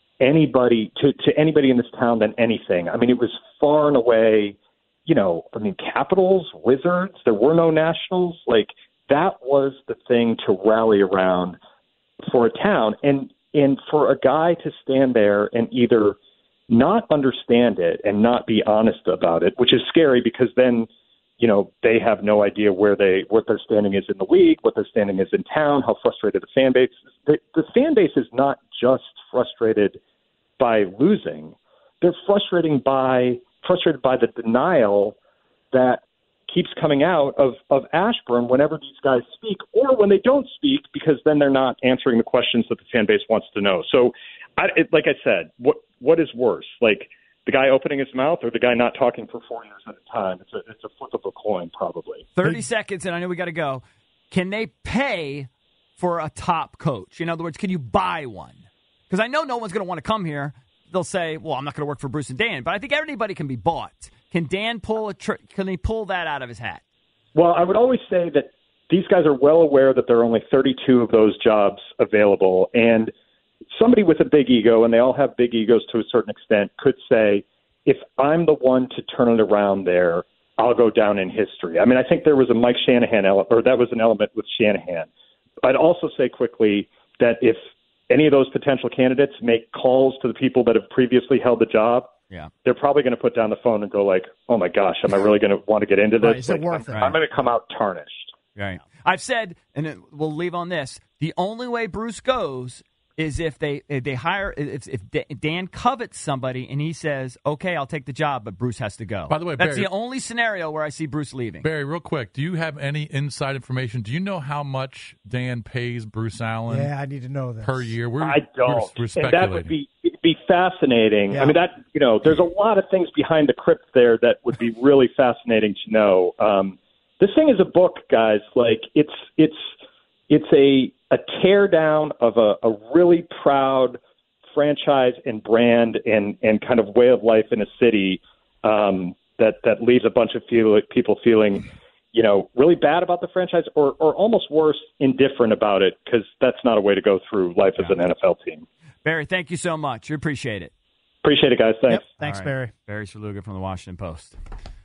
Speaker 9: anybody to, to anybody in this town than anything. I mean, it was far and away, you know, I mean, Capitals, Wizards, there were no Nationals. Like, that was the thing to rally around for a town. And, and for a guy to stand there and either not understand it and not be honest about it, which is scary because then, you know, they have no idea where they what their standing is in the league, what their standing is in town, how frustrated the fan base is. The, the fan base is not just frustrated by losing. They're frustrating by frustrated by the denial that keeps coming out of, of Ashburn whenever these guys speak, or when they don't speak, because then they're not answering the questions that the fan base wants to know. So, I, it, like I said, what what is worse, like the guy opening his mouth or the guy not talking for four years at a time? It's a it's a flip of a coin, probably.
Speaker 5: thirty seconds, and I know we got to go. Can they pay for a top coach? In other words, can you buy one? Because I know no one's going to want to come here. They'll say, well, I'm not going to work for Bruce and Dan. But I think everybody can be bought. Can Dan pull a tr- can he pull that out of his hat?
Speaker 9: Well, I would always say that these guys are well aware that there are only thirty-two of those jobs available. And somebody with a big ego, and they all have big egos to a certain extent, could say, if I'm the one to turn it around there, I'll go down in history. I mean, I think there was a Mike Shanahan element, or that was an element with Shanahan. I'd also say quickly that if any of those potential candidates make calls to the people that have previously held the job,
Speaker 5: yeah,
Speaker 9: they're probably going to put down the phone and go like, oh my gosh, am I really going to want to get into this?
Speaker 6: Right, is it
Speaker 9: like,
Speaker 6: worth
Speaker 9: I'm,
Speaker 6: it?
Speaker 9: I'm going to come out tarnished.
Speaker 5: Right. I've said, and it, we'll leave on this, the only way Bruce goes is if they if they hire, if, if Dan covets somebody and he says, okay, I'll take the job, but Bruce has to go.
Speaker 4: By the way,
Speaker 5: that's
Speaker 4: Barry,
Speaker 5: the only scenario where I see Bruce leaving.
Speaker 4: Barry, real quick, do you have any inside information? Do you know how much Dan pays Bruce Allen
Speaker 6: Yeah, I need to know this.
Speaker 4: per year? We're,
Speaker 9: I don't.
Speaker 4: We're, we're
Speaker 9: and
Speaker 4: speculating.
Speaker 9: that would be it'd be fascinating.
Speaker 6: Yeah.
Speaker 9: I mean, that you know, there's a lot of things behind the crypt there that would be really fascinating to know. Um, this thing is a book, guys. Like it's it's it's a a tear down of a, a really proud franchise and brand and, and kind of way of life in a city um, that that leaves a bunch of feel, people feeling, you know, really bad about the franchise or, or almost worse, indifferent about it, because that's not a way to go through life as an N F L team.
Speaker 5: Barry, thank you so much. We appreciate it.
Speaker 9: Appreciate it, guys. Thanks.
Speaker 6: Yep. Thanks,
Speaker 5: All right.
Speaker 6: Barry.
Speaker 5: Barry Saluga from the Washington Post.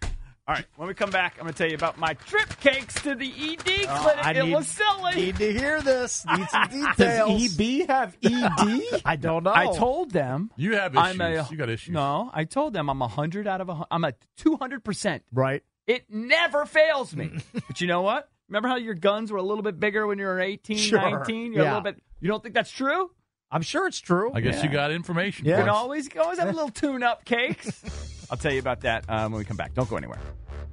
Speaker 5: All right, when we come back, I'm going to tell you about my trip cakes to the E D
Speaker 6: Oh,
Speaker 5: clinic
Speaker 6: I
Speaker 5: in
Speaker 6: need-
Speaker 5: Wasilla.
Speaker 6: Need to hear this. Need some details.
Speaker 3: Does E B have E D?
Speaker 6: I don't know.
Speaker 5: I told them
Speaker 4: You have
Speaker 5: I'm
Speaker 4: issues.
Speaker 5: a,
Speaker 4: You got issues.
Speaker 5: No, I told them I'm one hundred out of a, I'm at two hundred percent.
Speaker 6: Right.
Speaker 5: It never fails me. But you know what? Remember how your guns were a little bit bigger when you were eighteen,
Speaker 6: Sure.
Speaker 5: nineteen? You're
Speaker 6: Yeah.
Speaker 5: a little bit. You don't think that's true?
Speaker 6: I'm sure it's true.
Speaker 4: I guess you got information.
Speaker 6: Yeah.
Speaker 5: You
Speaker 4: for
Speaker 5: can
Speaker 4: us.
Speaker 5: always always have a little tune-up cakes. I'll tell you about that um, when we come back. Don't go anywhere.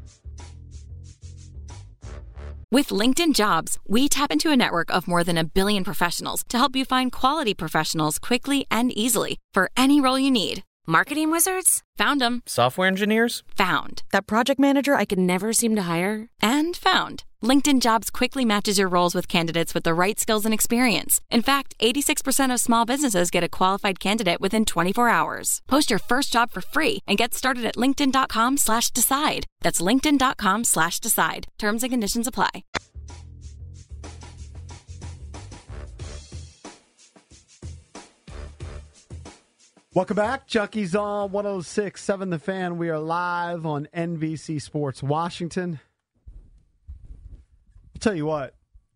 Speaker 10: With LinkedIn Jobs, we tap into a network of more than a billion professionals to help you find quality professionals quickly and easily for any role you need. Marketing wizards? Found them.
Speaker 7: Software engineers?
Speaker 10: Found. That project manager I could never seem to hire? And found. LinkedIn Jobs quickly matches your roles with candidates with the right skills and experience. In fact, eighty-six percent of small businesses get a qualified candidate within twenty-four hours. Post your first job for free and get started at linkedin.com slash decide. That's linkedin.com slash decide. Terms and conditions apply.
Speaker 3: Welcome back. Junkies on one oh six point seven The Fan. We are live on N B C Sports Washington. I'll tell you what,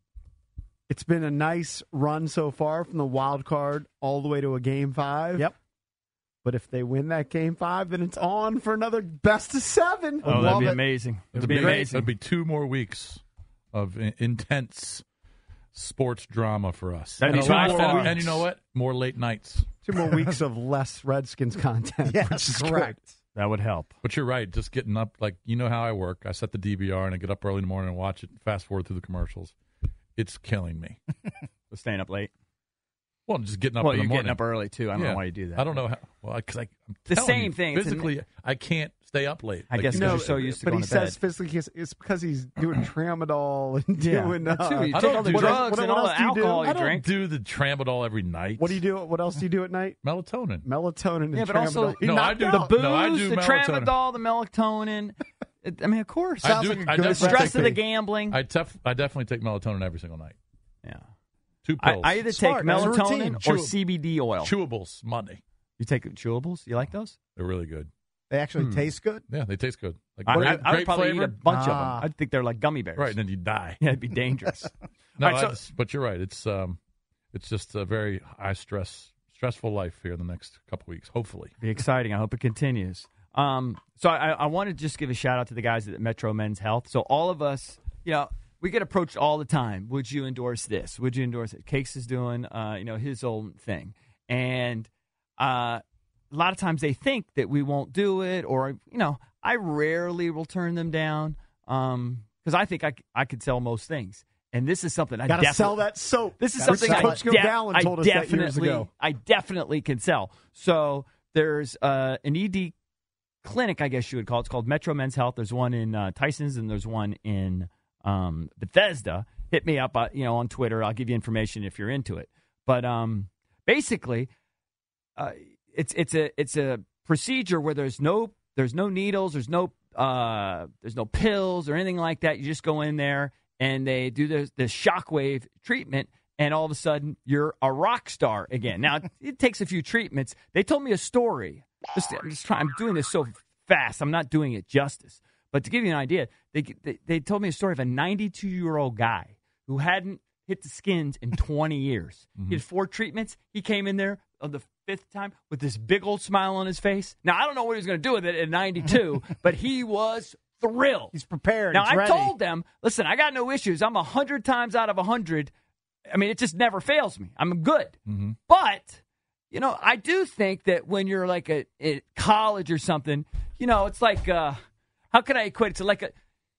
Speaker 3: it's been a nice run so far from the wild card all the way to a game five.
Speaker 6: Yep.
Speaker 3: But if they win that game five, then it's on for another best of seven.
Speaker 5: Oh,
Speaker 3: Love
Speaker 5: that'd be
Speaker 3: it.
Speaker 5: amazing. It'd
Speaker 4: It'd
Speaker 5: be
Speaker 4: be
Speaker 5: amazing.
Speaker 4: It'd be two more weeks of i- intense sports drama for us.
Speaker 5: That'd
Speaker 4: and,
Speaker 5: be
Speaker 4: a lot-
Speaker 5: two
Speaker 4: and-
Speaker 5: more
Speaker 4: and you know what? More late nights.
Speaker 3: Two more weeks of less Redskins content.
Speaker 6: Yes,
Speaker 3: which is
Speaker 6: correct.
Speaker 3: great.
Speaker 5: That would help.
Speaker 4: But you're right. Just getting up, like, you know how I work. I set the D V R and I get up early in the morning and watch it, fast forward through the commercials. It's killing me.
Speaker 5: So staying up late.
Speaker 4: Well, just getting up
Speaker 5: Well,
Speaker 4: in the
Speaker 5: you're
Speaker 4: morning.
Speaker 5: getting up early, too. I don't
Speaker 4: Yeah.
Speaker 5: know why you do that.
Speaker 4: I don't know how. Well, because I'm
Speaker 5: The
Speaker 4: telling
Speaker 5: same
Speaker 4: you,
Speaker 5: thing. It's a-
Speaker 4: Physically, I can't stay up late.
Speaker 5: I
Speaker 4: Like
Speaker 5: guess
Speaker 4: you
Speaker 5: because
Speaker 4: do.
Speaker 5: you're so used to
Speaker 3: but
Speaker 5: going
Speaker 3: he
Speaker 5: to bed.
Speaker 3: says physically he's- it's because he's doing tramadol and
Speaker 5: Yeah.
Speaker 3: doing.
Speaker 5: That
Speaker 3: Uh,
Speaker 5: too. You
Speaker 4: I
Speaker 5: take
Speaker 4: don't
Speaker 5: all the
Speaker 4: do that.
Speaker 5: drugs
Speaker 3: What-
Speaker 5: and
Speaker 3: what
Speaker 5: all
Speaker 3: else
Speaker 5: the
Speaker 3: do you do?
Speaker 5: alcohol
Speaker 4: I
Speaker 5: you
Speaker 4: don't
Speaker 5: drink.
Speaker 4: do the tramadol every night.
Speaker 3: What do you do? What else do you do at night?
Speaker 4: Melatonin.
Speaker 3: Melatonin and
Speaker 5: Yeah, but also
Speaker 3: tramadol. He
Speaker 4: No, I
Speaker 3: knocked
Speaker 4: do-
Speaker 3: out.
Speaker 5: the booze,
Speaker 4: No, I do
Speaker 5: the
Speaker 4: melatonin.
Speaker 5: tramadol, the melatonin. It- I mean, of course.
Speaker 4: I
Speaker 3: Sounds
Speaker 4: do.
Speaker 3: like a
Speaker 4: I
Speaker 3: good
Speaker 4: definitely
Speaker 5: Stress
Speaker 3: recipe.
Speaker 5: of the gambling.
Speaker 4: I, tef- I definitely take melatonin every single night.
Speaker 5: yeah.
Speaker 4: Two
Speaker 5: I,
Speaker 4: pills.
Speaker 5: I either
Speaker 6: Smart.
Speaker 5: take
Speaker 6: That's a
Speaker 5: melatonin
Speaker 6: routine.
Speaker 5: or
Speaker 4: Chew-
Speaker 5: C B D oil.
Speaker 4: Chewables Monday.
Speaker 5: You take chewables? You like those?
Speaker 4: They're really good.
Speaker 6: They actually
Speaker 5: Hmm.
Speaker 6: taste good.
Speaker 4: Yeah, they taste good. Like
Speaker 5: I,
Speaker 4: grape,
Speaker 5: I, I would
Speaker 4: grape
Speaker 5: probably
Speaker 4: flavor.
Speaker 5: eat a bunch
Speaker 6: Ah.
Speaker 5: of them. I think they're like gummy bears.
Speaker 4: Right, and then you die.
Speaker 5: Yeah, it'd be dangerous.
Speaker 4: No,
Speaker 5: All right,
Speaker 4: I
Speaker 5: so-
Speaker 4: just- but you're right. It's um, it's just a very high stress, stressful life here in the next couple weeks. Hopefully,
Speaker 5: Be exciting. I hope it continues. Um, so I, I want to just give a shout out to the guys at Metro Men's Health. So all of us, you know, we get approached all the time. Would you endorse this? Would you endorse it? Cakes is doing, uh, you know, his own thing, and uh, a lot of times they think that we won't do it, or you know, I rarely will turn them down because I think I, c- I could sell most things, and this is something I
Speaker 3: Got to
Speaker 5: definitely
Speaker 3: sell that soap.
Speaker 5: This is
Speaker 3: Which
Speaker 5: something I,
Speaker 3: Coach
Speaker 5: def-
Speaker 3: Gallon
Speaker 5: I
Speaker 3: told us that years
Speaker 5: definitely,
Speaker 3: ago.
Speaker 5: I definitely can sell. So there's uh, an E D clinic, I guess you would call it. It's called Metro Men's Health. There's one in uh, Tyson's and there's one in um, Bethesda. Hit me up, uh, you know, on Twitter. I'll give you information if you're into it. But um, basically, uh, it's it's a it's a procedure where there's no there's no needles, there's no uh, there's no pills or anything like that. You just go in there and they do the the shockwave treatment, and all of a sudden you're a rock star again. Now it takes a few treatments. They told me a story. Just, I'm just trying. I'm doing this so fast. I'm not doing it justice. But to give you an idea, they they, they told me a story of a ninety-two year old guy who hadn't hit the skins in twenty years.
Speaker 4: Mm-hmm.
Speaker 5: He had four treatments. He came in there on the fifth time with this big old smile on his face. Now, I don't know what he was going to do with it at ninety-two, but he was thrilled.
Speaker 6: He's prepared.
Speaker 5: Now,
Speaker 6: He's
Speaker 5: I
Speaker 6: ready.
Speaker 5: told them, listen, I got no issues. I'm one hundred times out of one hundred. I mean, it just never fails me. I'm good.
Speaker 4: Mm-hmm.
Speaker 5: But, you know, I do think that when you're like a, at college or something, you know, it's like, uh, how can I equate it to like a,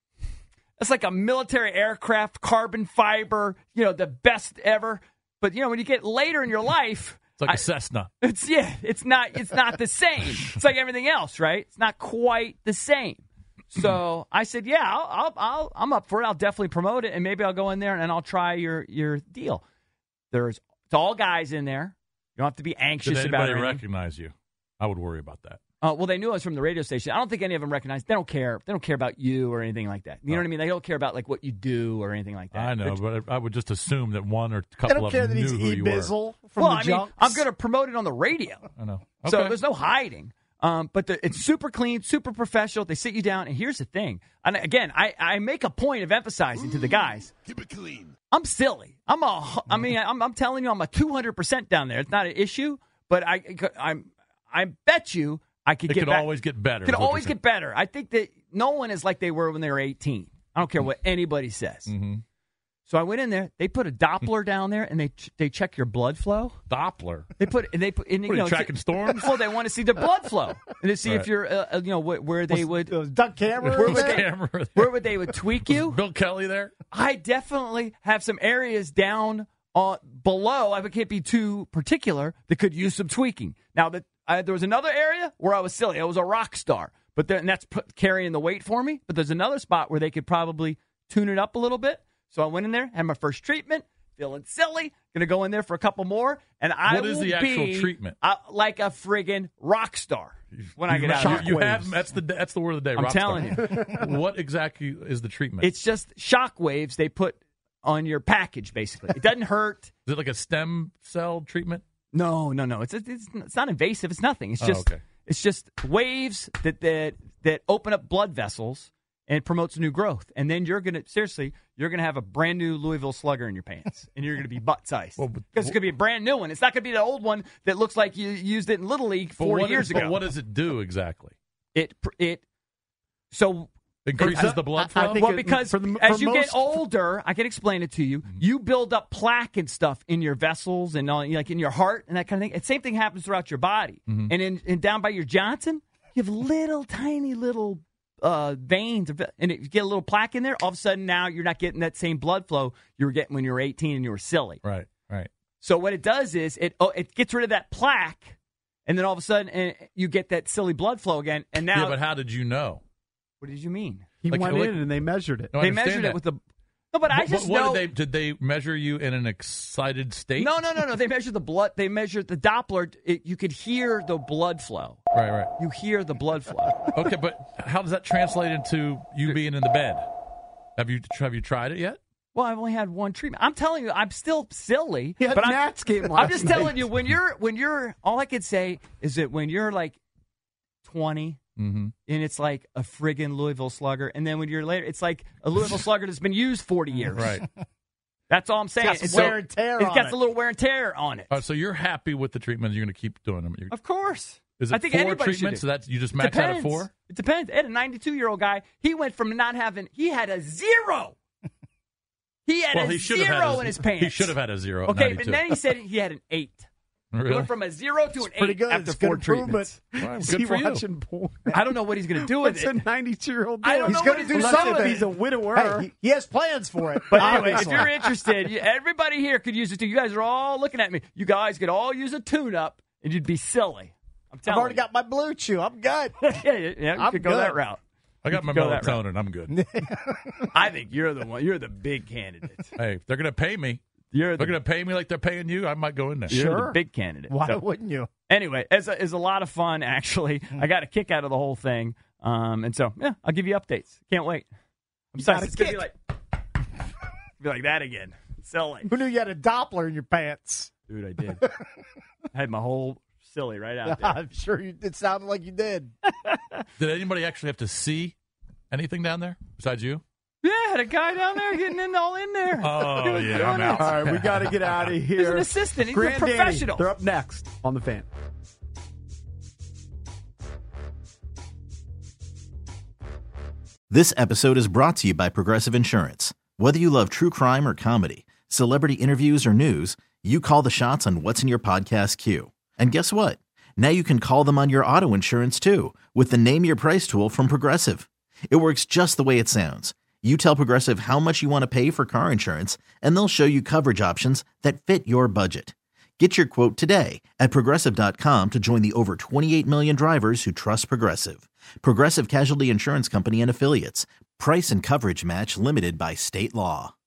Speaker 5: it's like a military aircraft, carbon fiber, you know, the best ever. But, you know, when you get later in your life,
Speaker 4: it's like a
Speaker 5: I-
Speaker 4: Cessna.
Speaker 5: it's yeah, it's not it's not the same. It's like everything else, right? It's not quite the same. So I said, yeah, I'll, I'll, I'll I'm up for it. I'll definitely promote it, and maybe I'll go in there and I'll try your your deal. There's it's all guys in there. You don't have to be anxious
Speaker 4: Did
Speaker 5: about
Speaker 4: anybody
Speaker 5: it.
Speaker 4: recognize you? I would worry about that.
Speaker 5: Uh, well, they knew I was from the radio station. I don't think any of them recognized. They don't care. They don't care about you or anything like that. You know
Speaker 4: Oh.
Speaker 5: what I mean? They don't care about like what you do or anything like that.
Speaker 4: I know,
Speaker 5: They're-
Speaker 4: but I I would just assume that one or a
Speaker 6: They
Speaker 4: couple
Speaker 6: don't
Speaker 4: of
Speaker 6: care
Speaker 4: them
Speaker 6: that
Speaker 4: knew
Speaker 6: he's
Speaker 4: who you were.
Speaker 6: E-Bizzle from
Speaker 5: well,
Speaker 6: the
Speaker 5: I mean,
Speaker 6: Junks.
Speaker 5: I'm going to promote it on the radio.
Speaker 4: I know.
Speaker 5: So
Speaker 4: Okay.
Speaker 5: there's no hiding. Um, but the, it's super clean, super professional. They sit you down, and here's the thing. And again, I, I make a point of emphasizing to the guys,
Speaker 11: keep it clean.
Speaker 5: I'm silly. I'm a. I mean, I'm, I'm telling you, I'm a two hundred percent down there. It's not an issue, but I, I'm. I bet you I could
Speaker 4: it
Speaker 5: get.
Speaker 4: could
Speaker 5: back,
Speaker 4: always get better.
Speaker 5: Could always get better. I think that no one is like they were when they were eighteen. I don't care what anybody says.
Speaker 4: Mm-hmm.
Speaker 5: So I went in there. They put a Doppler down there, and they they check your blood flow.
Speaker 4: Doppler.
Speaker 5: They put and they put and, you
Speaker 4: what are
Speaker 5: know
Speaker 4: you, tracking storms.
Speaker 5: Well, they want to see the blood flow and to see
Speaker 4: right.
Speaker 5: if you're uh, you know wh- where they would
Speaker 6: uh, duck camera.
Speaker 5: Where would, they,
Speaker 4: camera
Speaker 5: where would they would tweak you?
Speaker 4: Bill Kelly there.
Speaker 5: I definitely have some areas down uh, below. I can't be too particular that could use some tweaking. Now that uh, there was another area where I was silly. I was a rock star, but then that's put, carrying the weight for me. But there's another spot where they could probably tune it up a little bit. So I went in there, had my first treatment, feeling silly, going to go in there for a couple more, and I
Speaker 4: what is
Speaker 5: will
Speaker 4: the actual
Speaker 5: be
Speaker 4: treatment?
Speaker 5: Uh, like a friggin' rock star when I get out of
Speaker 4: you, you have that's the that's the word of the day.
Speaker 5: I'm
Speaker 4: rock
Speaker 5: telling
Speaker 4: star. you. What exactly is the treatment?
Speaker 5: It's just shock waves they put on your package, basically. It doesn't hurt.
Speaker 4: Is it like a stem cell treatment?
Speaker 5: No, no, no. It's it's, it's not invasive. It's nothing. It's just
Speaker 4: oh, okay.
Speaker 5: it's just waves that that that open up blood vessels and promotes new growth. And then you're going to, seriously, you're going to have a brand new Louisville Slugger in your pants. And you're going to be butt-sized. Because well, it's going to be a brand new one. It's not going to be the old one that looks like you used it in Little League forty
Speaker 4: what,
Speaker 5: years
Speaker 4: but
Speaker 5: ago.
Speaker 4: What does it do exactly?
Speaker 5: It, it, so...
Speaker 4: Increases
Speaker 5: it,
Speaker 4: the blood flow?
Speaker 5: I think well, because for the, for as you most... get older, I can explain it to you, you build up plaque and stuff in your vessels and all, like in your heart and that kind of thing. And same thing happens throughout your body. Mm-hmm. And in, in down by your Johnson, you have little, tiny little... Uh, veins, and if you get a little plaque in there, all of a sudden now you're not getting that same blood flow you were getting when you were eighteen and you were silly.
Speaker 4: Right, right.
Speaker 5: So what it does is it oh, it gets rid of that plaque, and then all of a sudden and you get that silly blood flow again. And now,
Speaker 4: yeah, but how did you know?
Speaker 5: What did you mean?
Speaker 3: He
Speaker 4: like,
Speaker 3: went
Speaker 4: like,
Speaker 3: in and they measured it.
Speaker 4: No,
Speaker 5: they measured
Speaker 4: that.
Speaker 5: it with the. No, but I
Speaker 4: what,
Speaker 5: just
Speaker 4: what
Speaker 5: know.
Speaker 4: Did they, did they measure you in an excited state?
Speaker 5: No, no, no, no. They measured the blood. They measured the Doppler. It, you could hear the blood flow.
Speaker 4: Right, right.
Speaker 5: You hear the blood flow.
Speaker 4: Okay, but how does that translate into you being in the bed? Have you have you tried it yet?
Speaker 5: Well, I've only had one treatment. I'm telling you, I'm still silly.
Speaker 3: He had
Speaker 5: but
Speaker 3: Nats
Speaker 5: I'm,
Speaker 3: game last
Speaker 5: I'm just
Speaker 3: night.
Speaker 5: telling you, when you're when you're all I could say is that when you're like twenty.
Speaker 4: Mm-hmm.
Speaker 5: And it's like a friggin' Louisville Slugger. And then when you're later, it's like a Louisville Slugger that's been used forty years.
Speaker 4: Right.
Speaker 5: That's all I'm saying.
Speaker 6: It's got some wear and tear
Speaker 5: It's
Speaker 6: on
Speaker 5: got
Speaker 6: it.
Speaker 5: a little wear and tear on it.
Speaker 4: Uh, so you're happy with the treatment? You're going to keep doing them? You're,
Speaker 5: Of course.
Speaker 4: Is it
Speaker 5: I think
Speaker 4: four
Speaker 5: anybody
Speaker 4: treatments?
Speaker 5: should do.
Speaker 4: So that's you just max
Speaker 5: Depends.
Speaker 4: out at four?
Speaker 5: It depends. Ed, a ninety-two-year-old guy, he went from not having, he had a zero. He had
Speaker 4: well,
Speaker 5: a
Speaker 4: he should have
Speaker 5: zero
Speaker 4: had a,
Speaker 5: in his pants.
Speaker 4: He should have had a zero. At
Speaker 5: Okay,
Speaker 4: ninety-two.
Speaker 5: but then he said he had an eight.
Speaker 4: Really?
Speaker 5: He went from a zero to an
Speaker 6: pretty
Speaker 5: eight
Speaker 6: good.
Speaker 5: after
Speaker 6: It's
Speaker 5: four
Speaker 6: good
Speaker 5: treatments.
Speaker 4: Well,
Speaker 3: Is
Speaker 4: good
Speaker 3: he
Speaker 4: for you.
Speaker 3: watching porn?
Speaker 5: I don't know what he's going to do with
Speaker 3: What's
Speaker 5: it.
Speaker 3: a ninety-two-year-old doing?
Speaker 5: I don't
Speaker 6: He's
Speaker 5: know
Speaker 6: gonna
Speaker 5: what he's
Speaker 6: do
Speaker 5: gonna
Speaker 6: something.
Speaker 5: do with
Speaker 3: He's
Speaker 5: it.
Speaker 3: a widower.
Speaker 6: Hey, he, he has plans for it.
Speaker 5: But anyway, if
Speaker 6: obviously.
Speaker 5: you're interested, you, everybody here could use it too. You guys are all looking at me. You guys could all use a tune-up, and you'd be silly. I'm
Speaker 6: I've
Speaker 5: telling
Speaker 6: already
Speaker 5: you.
Speaker 6: got my blue chew. I'm good.
Speaker 5: yeah, yeah, yeah. You
Speaker 6: I'm
Speaker 5: could go
Speaker 6: good.
Speaker 5: that route.
Speaker 4: I got my
Speaker 5: go that route.
Speaker 4: melatonin. I'm good.
Speaker 5: I think you're the one. You're the big candidate.
Speaker 4: Hey, if they're going to pay me,
Speaker 5: You're the,
Speaker 4: they're going to pay me like they're paying you, I might go in there.
Speaker 5: you're
Speaker 6: Sure.
Speaker 5: the big candidate.
Speaker 6: Why
Speaker 5: So,
Speaker 6: wouldn't you?
Speaker 5: anyway, it's a, it's a lot of fun, actually. I got a kick out of the whole thing. Um, and so, yeah, I'll give you updates. Can't wait. Besides,
Speaker 6: got a
Speaker 5: it's going to be
Speaker 6: kick.
Speaker 5: like, be like that again. Silly.
Speaker 6: Who knew you had a Doppler in your pants?
Speaker 5: Dude, I did. I had my whole silly right out there.
Speaker 6: I'm sure you, it sounded like you did.
Speaker 4: Did anybody actually have to see anything down there besides you?
Speaker 5: Yeah, had a guy down there getting in all in there.
Speaker 4: Oh,
Speaker 5: He was
Speaker 4: yeah,
Speaker 5: doing
Speaker 4: I'm
Speaker 5: it.
Speaker 4: out.
Speaker 3: All right, we got to get out of here.
Speaker 5: He's an assistant. He's
Speaker 3: Grant
Speaker 5: a
Speaker 3: Danny,
Speaker 5: professional.
Speaker 3: they're up next on The Fan.
Speaker 12: This episode is brought to you by Progressive Insurance. Whether you love true crime or comedy, celebrity interviews or news, you call the shots on what's in your podcast queue. And guess what? Now you can call them on your auto insurance too with the Name Your Price tool from Progressive. It works just the way it sounds. You tell Progressive how much you want to pay for car insurance, and they'll show you coverage options that fit your budget. Get your quote today at Progressive dot com to join the over twenty-eight million drivers who trust Progressive. Progressive Casualty Insurance Company and Affiliates. Price and coverage match limited by state law.